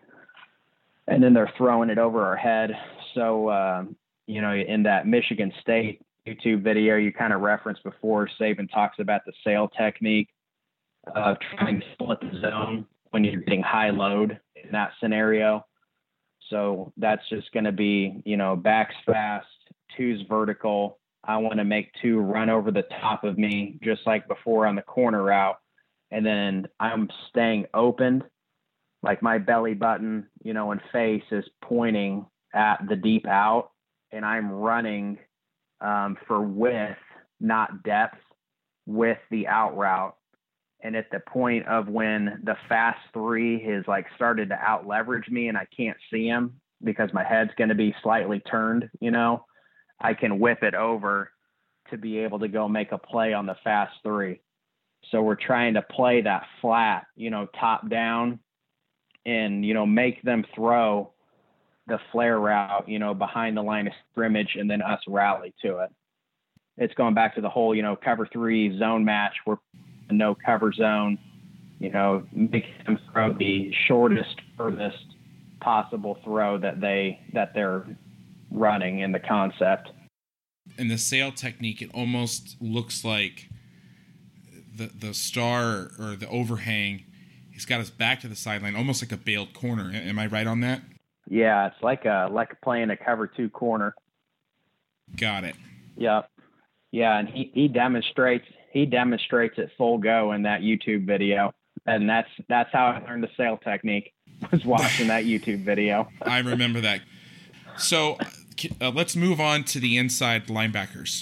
and then they're throwing it over our head. So, in that Michigan State YouTube video you kind of referenced before, Saban talks about the sail technique of trying to split the zone when you're getting high load in that scenario. So that's just going to be, back's fast, 2's vertical. I want to make 2 run over the top of me, just like before on the corner route. And then I'm staying opened, like my belly button, and face is pointing at the deep out, and I'm running for width, not depth, with the out route. And at the point of when the fast 3 has like started to out leverage me and I can't see him because my head's going to be slightly turned, I can whip it over to be able to go make a play on the fast 3. So we're trying to play that flat, top down and, make them throw the flare route, behind the line of scrimmage and then us rally to it. It's going back to the whole, cover 3 zone match where no cover zone, make them throw the shortest, furthest possible throw that they're running in the concept. In the sail technique, it almost looks like the star or the overhang, he's got his back to the sideline, almost like a bailed corner. Am I right on that? Yeah, it's like playing a cover 2 corner. Got it. Yep. Yeah, and he demonstrates it full go in that YouTube video, and that's how I learned the sail technique, was watching that YouTube video. I remember that. So let's move on to the inside linebackers.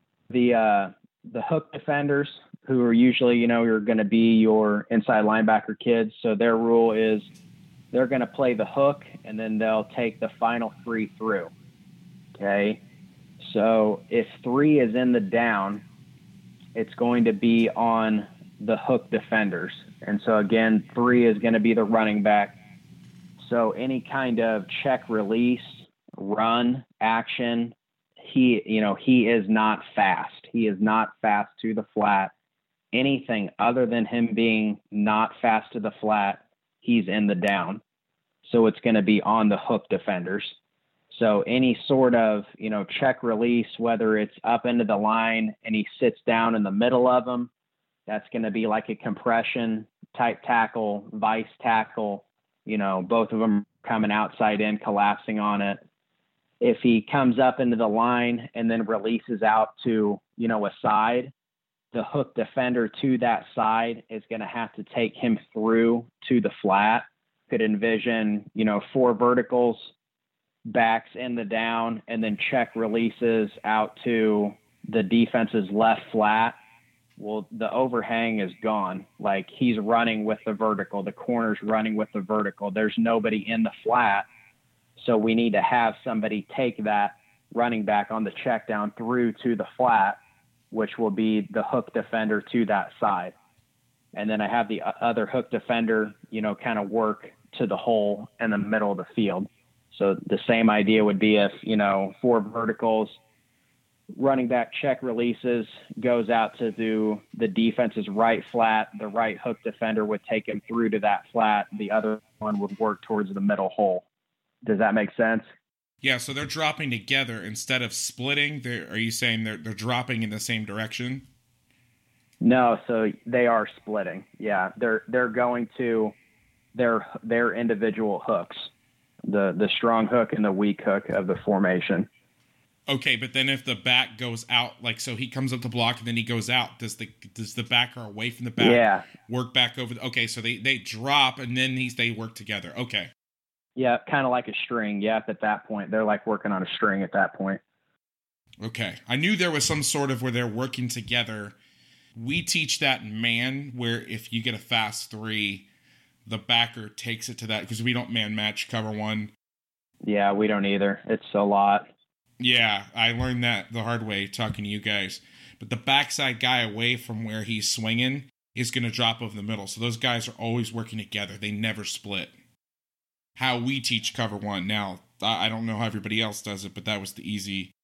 The hook defenders, who are usually are going to be your inside linebacker kids. So their rule is they're going to play the hook and then they'll take the final 3 through. Okay. So if 3 is in the down, it's going to be on the hook defenders. And so again, 3 is going to be the running back. So any kind of check release, run, action, he is not fast. He is not fast to the flat. Anything other than him being not fast to the flat, he's in the down. So it's going to be on the hook defenders. So any sort of, check release, whether it's up into the line and he sits down in the middle of them, that's going to be like a compression type tackle, vice tackle, both of them coming outside in, collapsing on it. If he comes up into the line and then releases out to, a side, the hook defender to that side is going to have to take him through to the flat. Could envision, 4 verticals, backs in the down, and then check releases out to the defense's left flat. Well, the overhang is gone. Like he's running with the vertical. The corner's running with the vertical. There's nobody in the flat. So we need to have somebody take that running back on the check down through to the flat, which will be the hook defender to that side. And then I have the other hook defender, kind of work to the hole in the middle of the field. So the same idea would be if, 4 verticals, running back check releases, goes out to do the defense's right flat. The right hook defender would take him through to that flat. The other one would work towards the middle hole. Does that make sense? Yeah, so they're dropping together instead of splitting. Are you saying they're dropping in the same direction? No, so they are splitting. Yeah, they're going to their individual hooks, the strong hook and the weak hook of the formation. Okay, but then if the back goes out, like, so he comes up the block and then he goes out, does the backer away from the back work back over? Okay, so they drop and then they work together. Okay. Yeah, kind of like a string. Yep, at that point. They're like working on a string at that point. Okay. I knew there was some sort of where they're working together. We teach that in man, where if you get a fast 3, the backer takes it to that, because we don't man match cover 1. Yeah, we don't either. It's a lot. Yeah, I learned that the hard way talking to you guys. But the backside guy away from where he's swinging is going to drop over the middle. So those guys are always working together. They never split. How we teach cover 1. Now, I don't know how everybody else does it, but that was the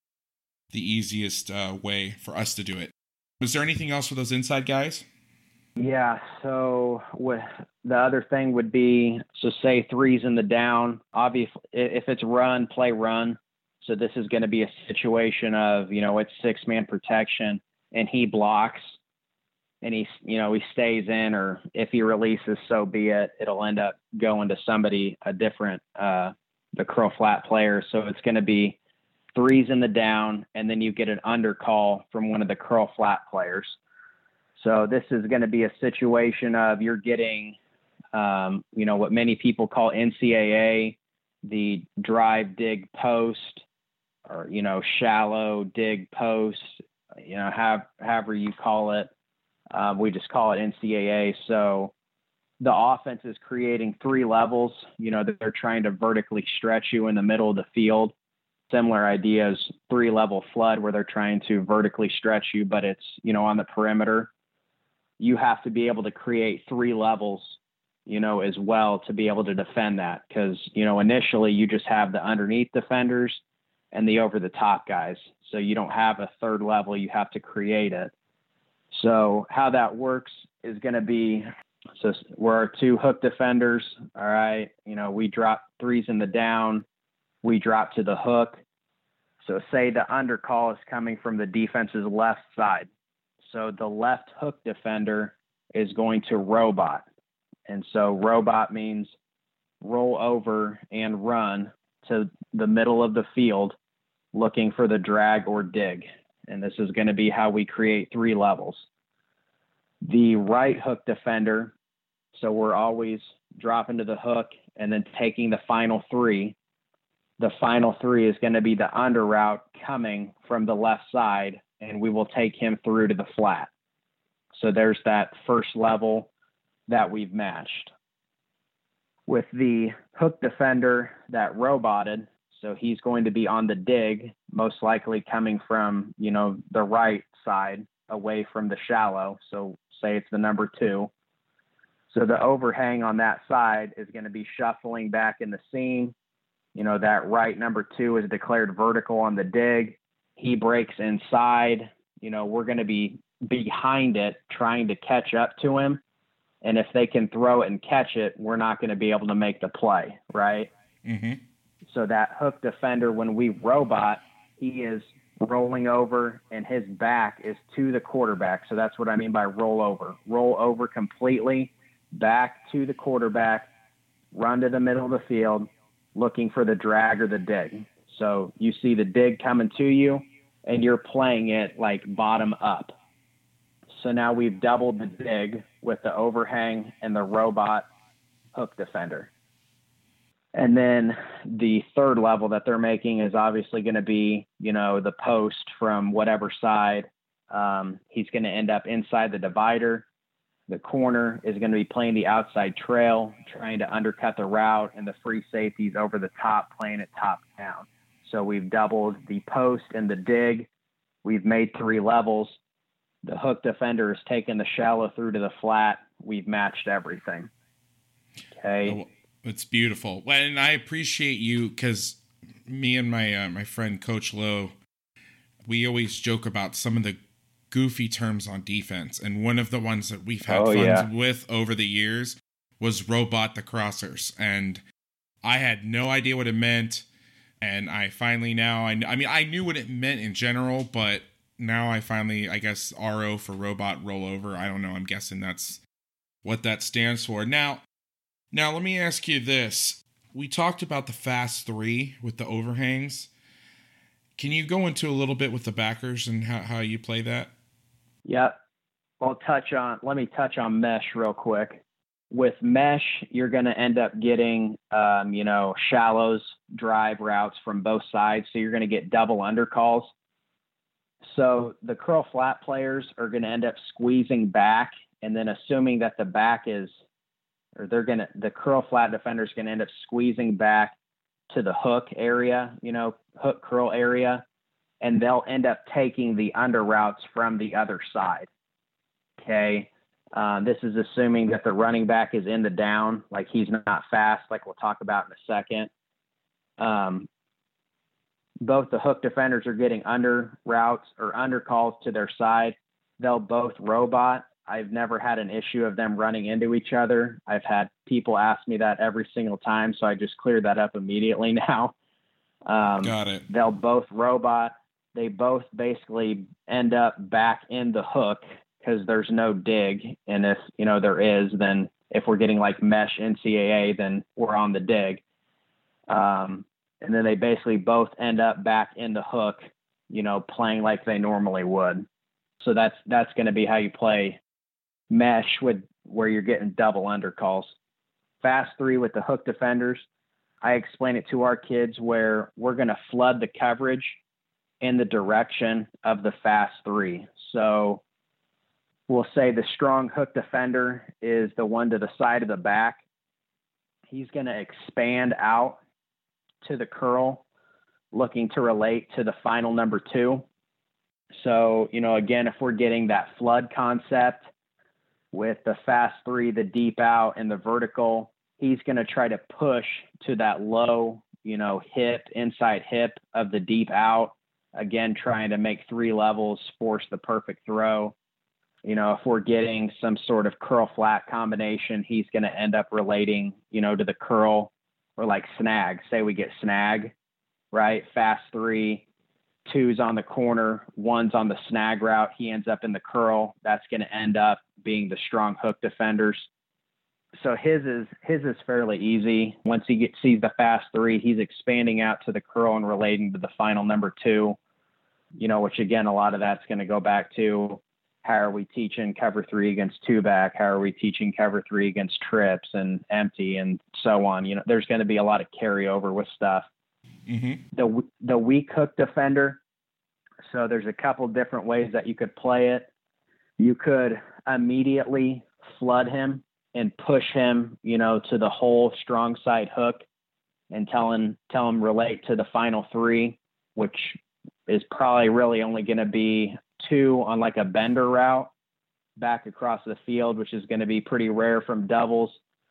easiest way for us to do it. Was there anything else for those inside guys? Yeah, so the other thing would be, so say 3's in the down. Obviously, if it's run, play run. So this is going to be a situation of, it's 6-man protection and he blocks and he stays in, or if he releases, so be it. It'll end up going to somebody, a different, the curl flat player. So it's going to be 3's in the down, and then you get an undercall from one of the curl flat players. So this is going to be a situation of you're getting, what many people call NCAA, the drive, dig, post, or, shallow, dig, post, however you call it. We just call it NCAA. So the offense is creating 3 levels. They're trying to vertically stretch you in the middle of the field. Similar ideas, 3-level flood, where they're trying to vertically stretch you, but it's, on the perimeter. You have to be able to create 3 levels, as well, to be able to defend that. Because, initially you just have the underneath defenders and the over the top guys. So you don't have a 3rd level. You have to create it. So how that works is going to be, so we're our 2 hook defenders. All right. We drop 3's in the down. We drop to the hook. So say the undercall is coming from the defense's left side. So the left hook defender is going to robot. And so robot means roll over and run to the middle of the field looking for the drag or dig. And this is going to be how we create 3 levels. The right hook defender, so we're always dropping to the hook and then taking the final 3. The final 3 is going to be the under route coming from the left side, and we will take him through to the flat. So there's that first level that we've matched. With the hook defender that roboted, so he's going to be on the dig, most likely coming from, the right side away from the shallow. So say it's the number 2. So the overhang on that side is going to be shuffling back in the seam. That right number 2 is declared vertical on the dig. He breaks inside. We're going to be behind it trying to catch up to him. And if they can throw it and catch it, we're not going to be able to make the play, right? Mm-hmm. So that hook defender, when we robot, he is rolling over and his back is to the quarterback. So that's what I mean by roll over. Roll over completely, back to the quarterback, run to the middle of the field, looking for the drag or the dig. So you see the dig coming to you and you're playing it like bottom up. So now we've doubled the dig with the overhang and the robot hook defender. And then the 3rd level that they're making is obviously going to be, the post from whatever side. He's going to end up inside the divider. The corner is going to be playing the outside trail, trying to undercut the route, and the free safeties over the top, playing it top down. So we've doubled the post and the dig. We've made 3 levels. The hook defender is taking the shallow through to the flat. We've matched everything. Okay. Oh, it's beautiful. And I appreciate you, because me and my friend Coach Lowe, we always joke about some of the goofy terms on defense. And one of the ones that we've had fun with over the years was robot the crossers. And I had no idea what it meant. And I finally now, I mean, I knew what it meant in general, but now I finally, I guess, RO for robot rollover. I don't know. I'm guessing that's what that stands for. Now let me ask you this. We talked about the fast 3 with the overhangs. Can you go into a little bit with the backers and how you play that? Yep. Let me touch on mesh real quick. With mesh, you're going to end up getting, shallows, drive routes from both sides. So you're going to get double undercalls. So the curl flat players are going to end up squeezing back, and then assuming that the curl flat defender is going to end up squeezing back to the hook area, hook curl area, and they'll end up taking the under routes from the other side. Okay. This is assuming that the running back is in the down, like he's not fast, like we'll talk about in a second. Both the hook defenders are getting under routes or under calls to their side. They'll both robot. I've never had an issue of them running into each other. I've had people ask me that every single time, so I just cleared that up immediately now. Got it. They'll both robot. They both basically end up back in the hook because there's no dig. And if, there is, then if we're getting like mesh NCAA, then we're on the dig. And then they basically both end up back in the hook, playing like they normally would. So that's going to be how you play mesh where you're getting double undercalls. Fast 3 with the hook defenders. I explain it to our kids where we're going to flood the coverage in the direction of the fast 3. So we'll say the strong hook defender is the one to the side of the back. He's going to expand out to the curl, looking to relate to the final number 2. So, again, if we're getting that flood concept with the fast 3, the deep out, and the vertical, he's going to try to push to that low, inside hip of the deep out. Again, trying to make 3 levels, force the perfect throw. If we're getting some sort of curl flat combination, he's going to end up relating, to the curl or like snag. Say we get snag, right? Fast 3, 2's on the corner, 1's on the snag route. He ends up in the curl. That's going to end up being the strong hook defenders. So his is fairly easy. Once he sees the fast 3, he's expanding out to the curl and relating to the final number 2, which again, a lot of that's going to go back to how are we teaching cover 3 against 2-back? How are we teaching cover 3 against trips and empty and so on? There's going to be a lot of carryover with stuff. Mm-hmm. The weak hook defender. So there's a couple different ways that you could play it. You could immediately flood him and push him, to the whole strong side hook and tell him relate to the final 3, which is probably really only going to be 2 on like a bender route back across the field, which is going to be pretty rare from doubles.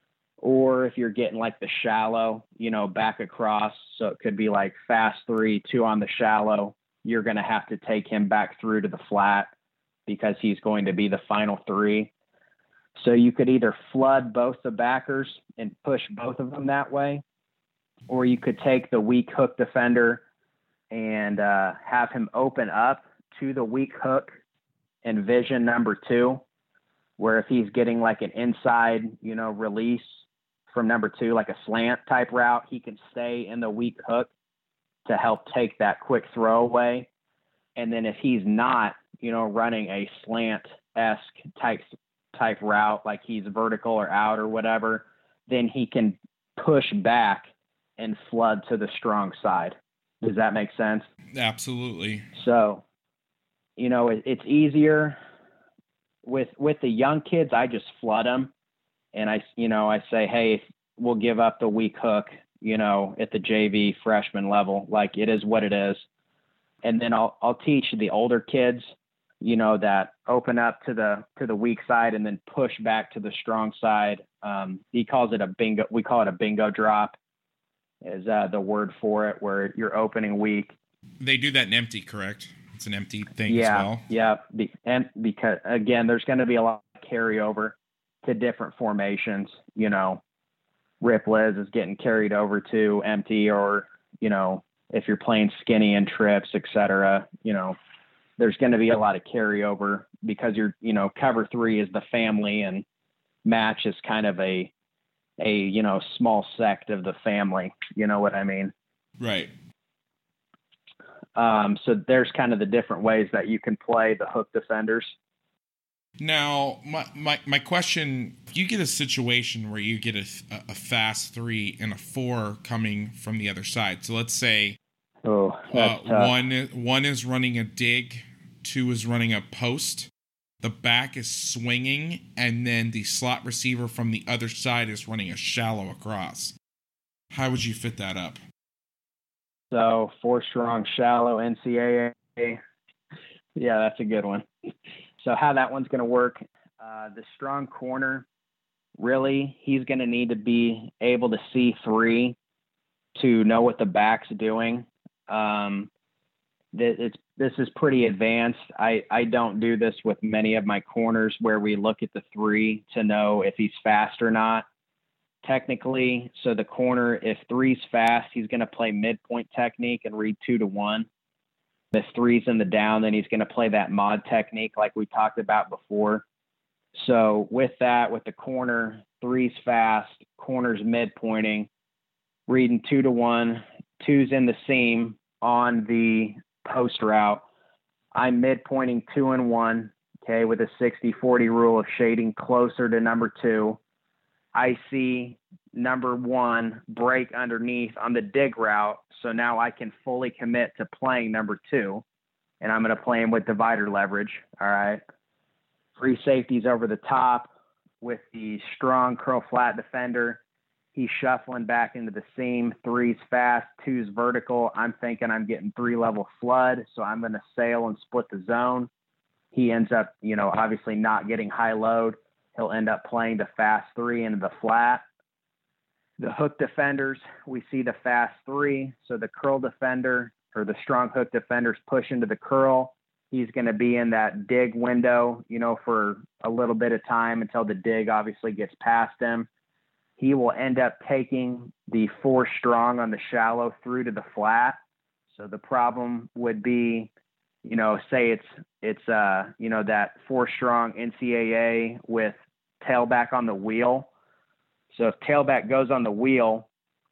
Or if you're getting like the shallow, back across, so it could be like fast 3, 2 on the shallow, you're going to have to take him back through to the flat because he's going to be the final 3. So you could either flood both the backers and push both of them that way, or you could take the weak hook defender and have him open up to the weak hook and vision number 2, where if he's getting like an inside, release from number 2, like a slant type route, he can stay in the weak hook to help take that quick throw away. And then if he's not, running a slant-esque type route, like he's vertical or out or whatever, then he can push back and flood to the strong side. Does that make sense? Absolutely. So, it's easier with the young kids. I just flood them and I say, hey, we'll give up the weak hook, at the JV freshman level, like it is what it is. And then I'll teach the older kids, that open up to the weak side and then push back to the strong side. He calls it a bingo. We call it a bingo drop is the word for it, where you're opening weak. They do that in empty, correct? It's an empty thing as well. Yeah. And because again, there's going to be a lot of carryover to different formations. Rip Liz is getting carried over to empty, or, if you're playing skinny and trips, et cetera, there's going to be a lot of carryover because cover 3 is the family and match is kind of a small sect of the family. You know what I mean? Right. So there's kind of the different ways that you can play the hook defenders. Now, my question, if you get a situation where you get a fast 3 and a 4 coming from the other side. So let's say one is running a dig, 2 is running a post, the back is swinging, and then the slot receiver from the other side is running a shallow across. How would you fit that up? So 4 strong shallow NCAA. Yeah, that's a good one. So how that one's going to work, the strong corner, really, he's going to need to be able to see 3 to know what the back's doing. This is pretty advanced. I don't do this with many of my corners where we look at the 3 to know if he's fast or not. Technically, so the corner, if 3's fast, he's going to play midpoint technique and read 2 to 1. If 3's in the down, then he's going to play that mod technique like we talked about before. So with that, with the corner, 3's fast, corner's midpointing, reading 2 to 1, 2's in the seam on the post route. I'm midpointing 2 and 1, okay, with a 60-40 rule of shading closer to number 2. I see number 1 break underneath on the dig route. So now I can fully commit to playing number 2, and I'm going to play him with divider leverage. All right. Free safeties over the top with the strong curl flat defender. He's shuffling back into the seam. 3's fast, 2's vertical. I'm thinking I'm getting 3-level flood. So I'm going to sail and split the zone. He ends up, obviously not getting high load. He'll end up playing the fast 3 into the flat. The hook defenders, we see the fast 3. So the curl defender or the strong hook defenders push into the curl. He's going to be in that dig window, for a little bit of time until the dig obviously gets past him. He will end up taking the 4 strong on the shallow through to the flat. So the problem would be, say it's that 4 strong NCAA with tailback on the wheel. So if tailback goes on the wheel,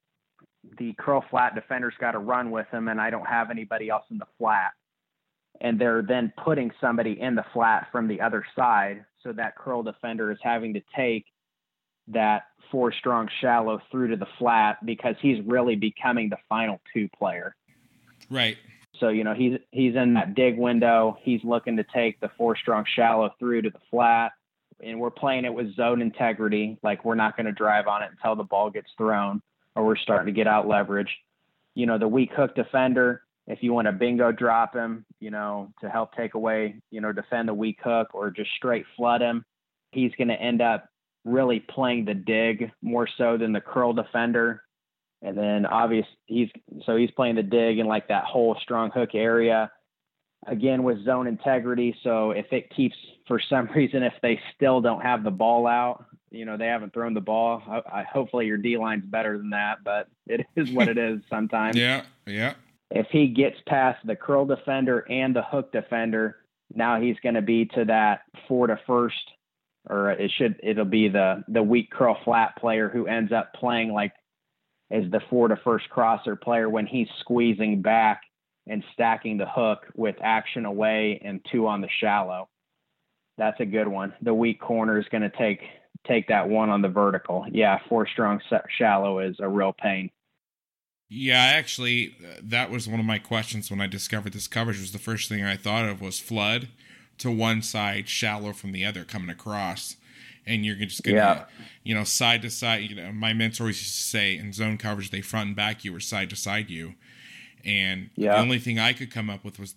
the curl flat defender's got to run with him, and I don't have anybody else in the flat. And they're then putting somebody in the flat from the other side. So that curl defender is having to take that 4 strong shallow through to the flat because he's really becoming the final 2 player. Right. So, he's in that dig window. He's looking to take the 4 strong shallow through to the flat. And we're playing it with zone integrity. Like, we're not going to drive on it until the ball gets thrown or we're starting to get out leverage. The weak hook defender, if you want to bingo drop him, to help take away, defend the weak hook or just straight flood him, he's going to end up really playing the dig more so than the curl defender. And then he's playing the dig in like that whole strong hook area. Again, with zone integrity. So if it keeps, for some reason, if they still don't have the ball out, they haven't thrown the ball. Hopefully your D-line's better than that, but it is what it is sometimes. Yeah. If he gets past the curl defender and the hook defender, now he's going to be to that 4 to first, or it'll be the weak curl flat player who ends up playing like as the 4 to first crosser player when he's squeezing back and stacking the hook with action away and 2 on the shallow. That's a good one. The weak corner is going to take that 1 on the vertical. Yeah, 4 strong shallow is a real pain. Yeah, actually, that was one of my questions when I discovered this coverage. Was the first thing I thought of was flood to one side, shallow from the other coming across. And you're just going to, side to side. My mentors used to say in zone coverage, they front and back you or side to side you. And the only thing I could come up with was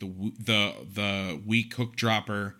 the weak hook dropper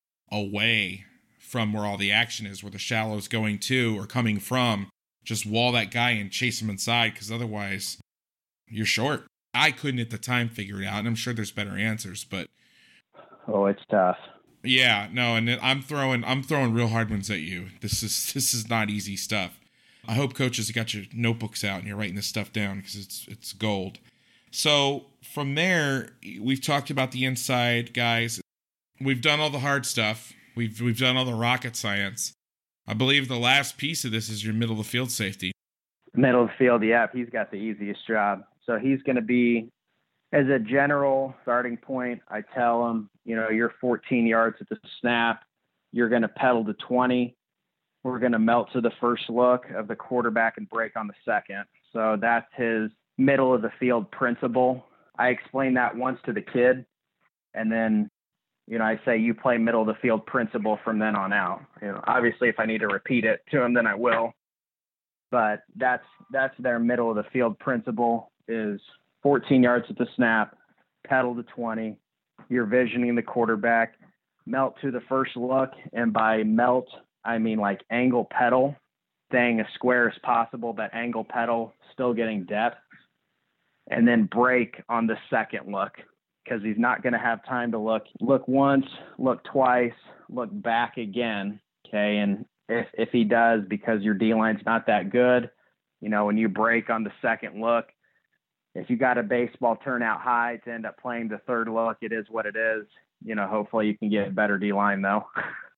away from where all the action is, where the shallow's going to or coming from. Just wall that guy and chase him inside, because otherwise you're short. I couldn't at the time figure it out, and I'm sure there's better answers, but it's tough. Yeah, no, and I'm throwing real hard ones at you. This is not easy stuff. I hope coaches got your notebooks out and you're writing this stuff down, because it's gold. So from there, we've talked about the inside guys. We've done all the hard stuff. We've done all the rocket science. I believe the last piece of this is your middle of the field safety. Middle of the field, yeah. He's got the easiest job. So he's going to be As a general starting point, I tell them, you're 14 yards at the snap. You're going to pedal to 20. We're going to melt to the first look of the quarterback and break on the second. So that's his middle of the field principle. I explain that once to the kid, and then, I say you play middle of the field principle from then on out. Obviously, if I need to repeat it to him, then I will. But that's their middle of the field principle is 14 yards at the snap, pedal to 20. You're visioning the quarterback, melt to the first look, and by melt, I mean like angle pedal, staying as square as possible, but angle pedal, still getting depth, and then break on the second look, because he's not going to have time to look once, look twice, look back again. Okay. And if he does, because your D-line's not that good, when you break on the second look, if you got a baseball turnout high to end up playing the third look, it is what it is. Hopefully you can get a better D-line though.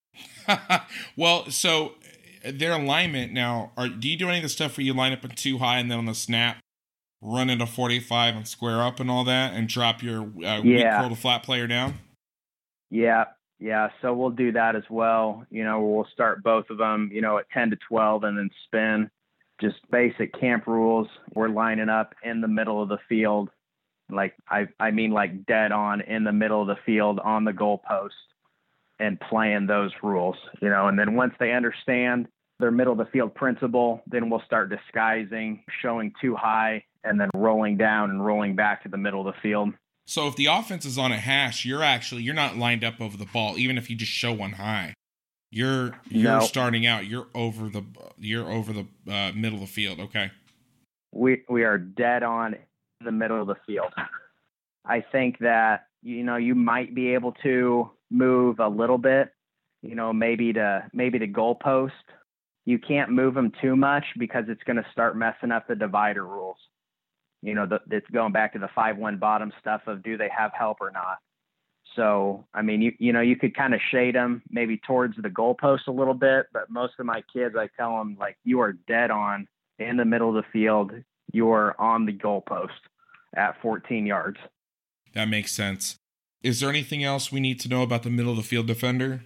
Well, so their alignment now, do you do any of the stuff where you line up in too high and then on the snap, run into 45 and square up and all that and drop your weak curl to flat player down? Yeah. So we'll do that as well. We'll start both of them, at 10 to 12 and then spin. Just basic camp rules. We're lining up in the middle of the field. Like, I mean, like dead on in the middle of the field on the goalpost and playing those rules, and then once they understand their middle of the field principle, then we'll start disguising, showing too high, and then rolling down and rolling back to the middle of the field. So if the offense is on a hash, you're not lined up over the ball, even if you just show one high. You're starting out. You're over the middle of the field. Okay. We are dead on in the middle of the field. I think that you might be able to move a little bit, maybe to goalpost. You can't move them too much because it's going to start messing up the divider rules. It's going back to the 5-1 bottom stuff of do they have help or not. So, I mean, you could kind of shade them maybe towards the goalpost a little bit, but most of my kids, I tell them, like, you are dead on in the middle of the field. You are on the goalpost at 14 yards. That makes sense. Is there anything else we need to know about the middle of the field defender?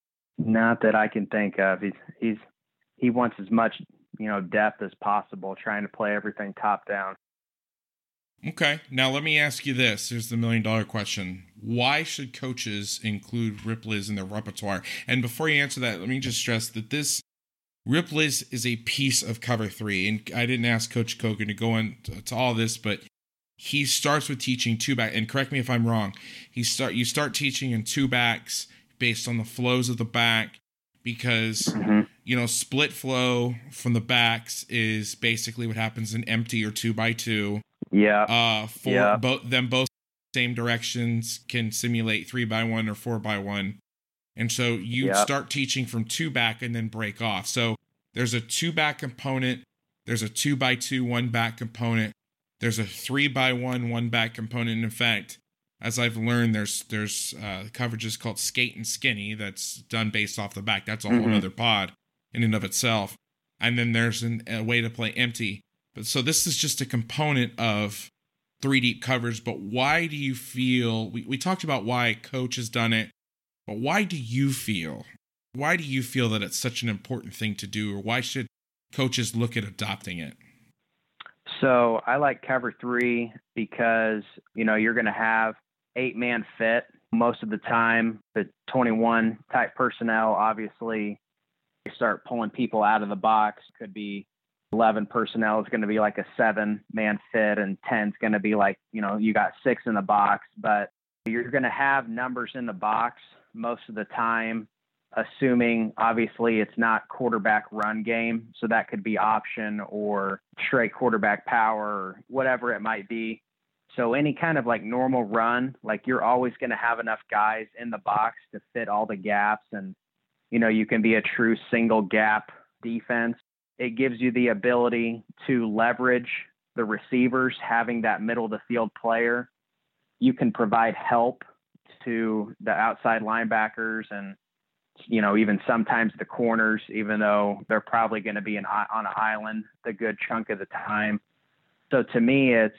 Not that I can think of. He wants as much, depth as possible, trying to play everything top down. Okay. Now let me ask you this. Here's the $1 million question. Why should coaches include rip liz in their repertoire? And before you answer that, let me just stress that this rip liz is a piece of cover 3. And I didn't ask Coach Kogan to go into all this, but he starts with teaching two back. And correct me if I'm wrong. You start teaching in two backs based on the flows of the back, because split flow from the backs is basically what happens in empty or 2x2. Yeah. Both same directions can simulate 3x1 or 4x1. And so you start teaching from 2-back and then break off. So there's a 2-back component. There's a 2x2 1-back component. There's a 3x1 1-back component. In fact, as I've learned, there's coverages called skate and skinny that's done based off the back. That's a whole other pod in and of itself. And then there's a way to play empty. But so this is just a component of 3 deep coverage. But why do you feel, we talked about why coach has done it, but why do you feel that it's such an important thing to do, or why should coaches look at adopting it? So I like cover 3 because, you're going to have 8-man fit most of the time. The 21 type personnel, obviously, you start pulling people out of the box. Could be 11 personnel is going to be like a 7-man fit, and 10 is going to be like, you got 6 in the box, but you're going to have numbers in the box most of the time, assuming obviously it's not quarterback run game. So that could be option or straight quarterback power or whatever it might be. So any kind of like normal run, like you're always going to have enough guys in the box to fit all the gaps. And, you can be a true single gap defense. It gives you the ability to leverage the receivers, having that middle of the field player. You can provide help to the outside linebackers and, even sometimes the corners, even though they're probably going to be on an island a good chunk of the time. So to me,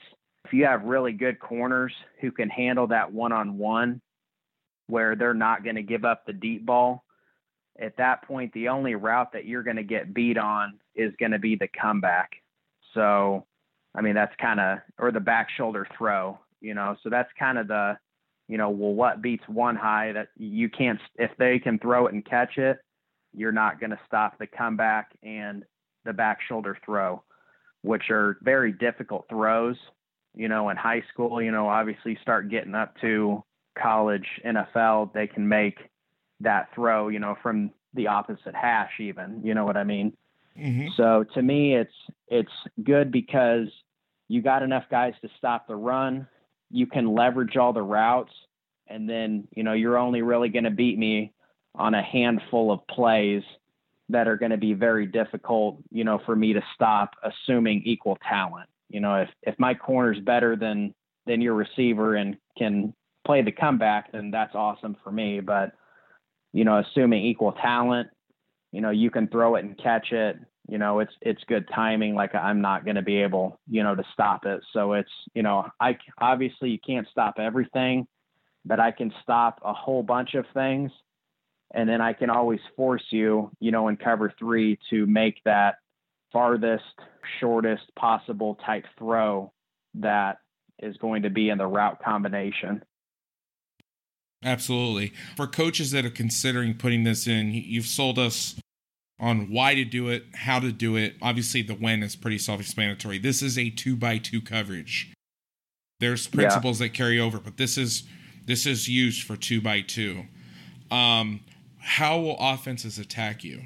If you have really good corners who can handle that one-on-one where they're not going to give up the deep ball, at that point, the only route that you're going to get beat on is going to be the comeback. So, I mean, that's kind of, or the back shoulder throw, so that's kind of the, what beats one high that you can't, if they can throw it and catch it, you're not going to stop the comeback and the back shoulder throw, which are very difficult throws, in high school, obviously start getting up to college, NFL, they can make that throw, from the opposite hash even, you know what I mean? Mm-hmm. So to me, it's good because you got enough guys to stop the run. You can leverage all the routes, and then, you're only really going to beat me on a handful of plays that are going to be very difficult, for me to stop, assuming equal talent. If my corner's better than your receiver and can play the comeback, then that's awesome for me. But, assuming equal talent, you can throw it and catch it. It's good timing. Like, I'm not going to be able, to stop it. So it's, obviously you can't stop everything, but I can stop a whole bunch of things. And then I can always force you, in cover 3 to make that farthest, shortest possible type throw that is going to be in the route combination. Absolutely. For coaches that are considering putting this in, you've sold us on why to do it, how to do it. Obviously, the when is pretty self-explanatory. This is a 2x2 coverage. There's principles that carry over, but this is used for 2x2. How will offenses attack you?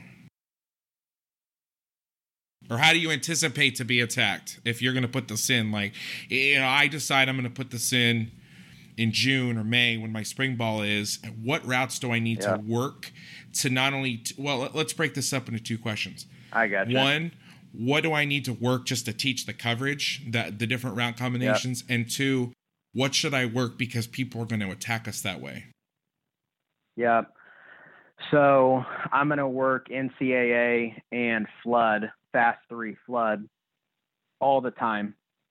Or how do you anticipate to be attacked if you're going to put this in? Like, I decide I'm going to put this in June or May when my spring ball is. What routes do I need to work to not only let's break this up into 2 questions. I got you. 1, what do I need to work just to teach the coverage, the different route combinations? And 2, what should I work because people are going to attack us that way? Yeah. So I'm going to work NCAA and flood, fast 3 flood all the time,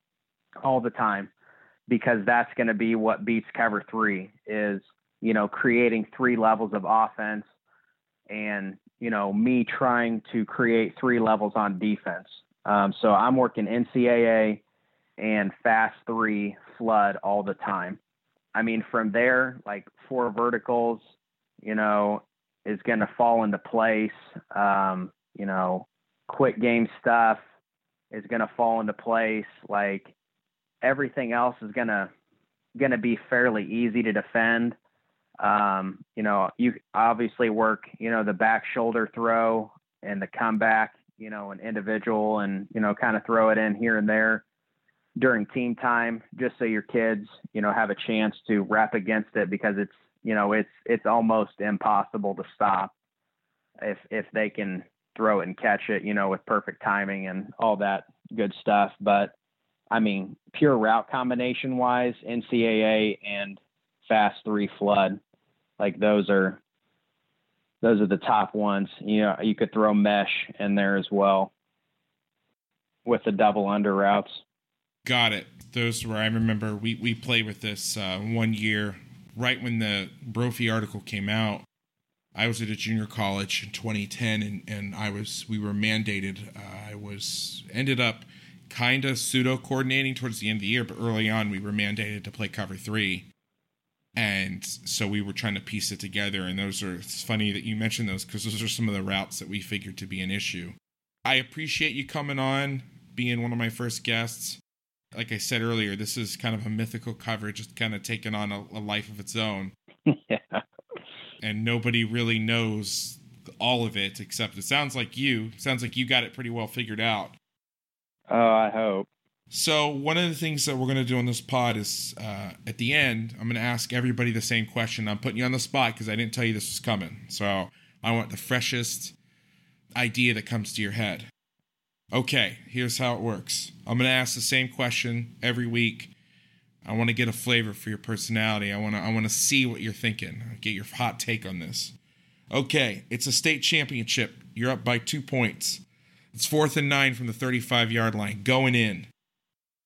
because that's going to be what beats cover 3 is, creating 3 levels of offense and, me trying to create 3 levels on defense. So I'm working NCAA and fast 3 flood all the time. I mean, from there, like 4 verticals, is going to fall into place. Quick game stuff is going to fall into place. Like, everything else is going to be fairly easy to defend. You obviously work, the back shoulder throw and the comeback, an individual and, kind of throw it in here and there during team time, just so your kids, have a chance to rep against it, because it's, it's almost impossible to stop if they can throw it and catch it, with perfect timing and all that good stuff. But I mean, pure route combination wise, NCAA and fast 3 flood, like those are the top ones. You could throw mesh in there as well with the double under routes. Got it. Those were, I remember we played with this 1 year, right when the Brophy article came out. I was at a junior college in 2010, and we were mandated. Ended up kind of pseudo coordinating towards the end of the year, but early on we were mandated to play cover 3. And so we were trying to piece it together. And it's funny that you mentioned those, because those are some of the routes that we figured to be an issue. I appreciate you coming on, being one of my first guests. Like I said earlier, this is kind of a mythical coverage. It's kind of taken on a life of its own. Yeah. And nobody really knows all of it, except it sounds like you got it pretty well figured out. Oh, I hope. So one of the things that we're going to do on this pod is at the end, I'm going to ask everybody the same question. I'm putting you on the spot because I didn't tell you this was coming. So I want the freshest idea that comes to your head. Okay, here's how it works. I'm going to ask the same question every week. I want to get a flavor for your personality. I want to see what you're thinking. Get your hot take on this. Okay, it's a state championship. You're up by 2 points. It's 4th and 9 from the 35-yard line. Going in.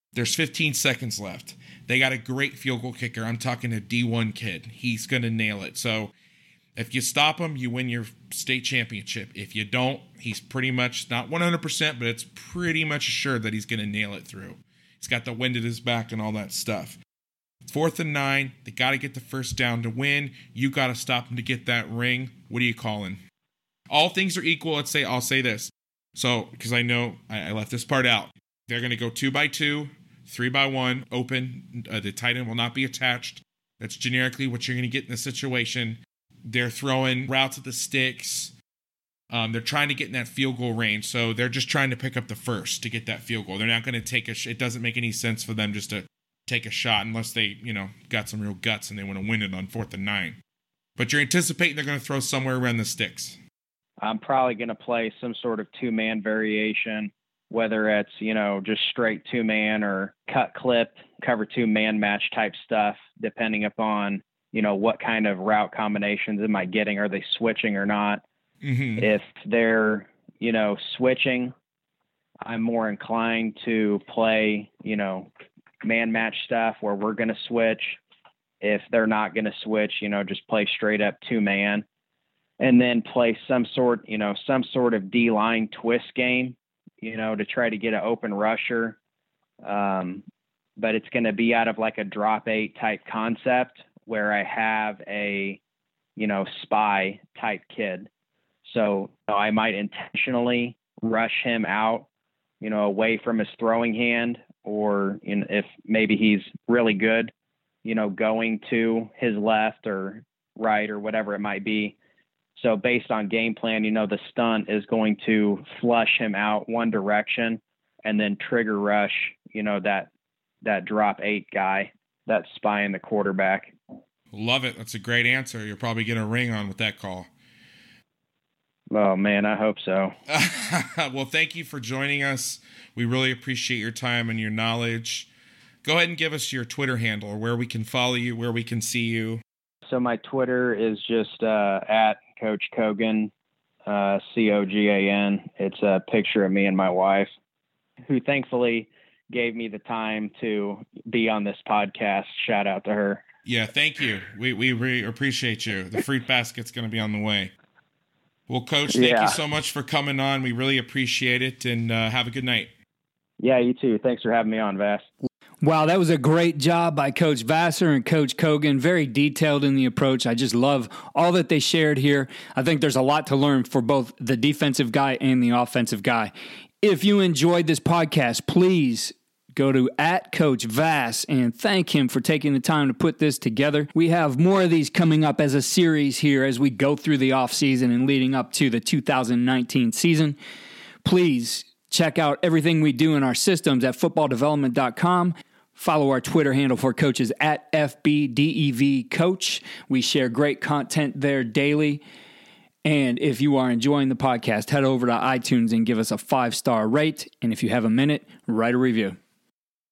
There's 15 seconds left. They got a great field goal kicker. I'm talking a D1 kid. He's going to nail it. So if you stop him, you win your state championship. If you don't, he's pretty much, not 100%, but it's pretty much assured that he's going to nail it through. He's got the wind at his back and all that stuff. 4th and 9. They got to get the first down to win. You got to stop him to get that ring. What are you calling? All things are equal. I'll say this. So, because I know I left this part out. They're going to go 2-by-2, 3-by-1, open. The tight end will not be attached. That's generically what you're going to get in this situation. They're throwing routes at the sticks. They're trying to get in that field goal range. So they're just trying to pick up the first to get that field goal. They're not going to take it doesn't make any sense for them just to take a shot unless they, got some real guts and they want to win it on 4th and 9. But you're anticipating they're going to throw somewhere around the sticks. I'm probably going to play some sort of 2-man variation, whether it's, just straight 2-man or cut clip, cover 2 man match type stuff, depending upon, what kind of route combinations am I getting? Are they switching or not? Mm-hmm. If they're, switching, I'm more inclined to play, man match stuff where we're going to switch. If they're not going to switch, just play straight up 2-man. And then play some sort of D-line twist game, to try to get an open rusher. But it's going to be out of like a drop 8 type concept where I have a, spy type kid. So I might intentionally rush him out, away from his throwing hand, or if maybe he's really good, going to his left or right or whatever it might be. So based on game plan, the stunt is going to flush him out one direction and then trigger rush, that drop 8 guy, that spying the quarterback. Love it. That's a great answer. You'll probably get a ring on with that call. Oh, man, I hope so. Well, thank you for joining us. We really appreciate your time and your knowledge. Go ahead and give us your Twitter handle, or where we can follow you, where we can see you. So my Twitter is just at Coach Cogan, Cogan. It's a picture of me and my wife, who thankfully gave me the time to be on this podcast. Shout out to her. Yeah, thank you. We really appreciate you. The fruit basket's going to be on the way. Well, Coach, thank you so much for coming on. We really appreciate it, and have a good night. Yeah, you too. Thanks for having me on, Vass. Wow, that was a great job by Coach Vassar and Coach Cogan. Very detailed in the approach. I just love all that they shared here. I think there's a lot to learn for both the defensive guy and the offensive guy. If you enjoyed this podcast, please go to @CoachVass and thank him for taking the time to put this together. We have more of these coming up as a series here as we go through the offseason and leading up to the 2019 season. Please check out everything we do in our systems at footballdevelopment.com. Follow our Twitter handle for coaches at FBDEVCoach. We share great content there daily. And if you are enjoying the podcast, head over to iTunes and give us a 5-star rate. And if you have a minute, write a review.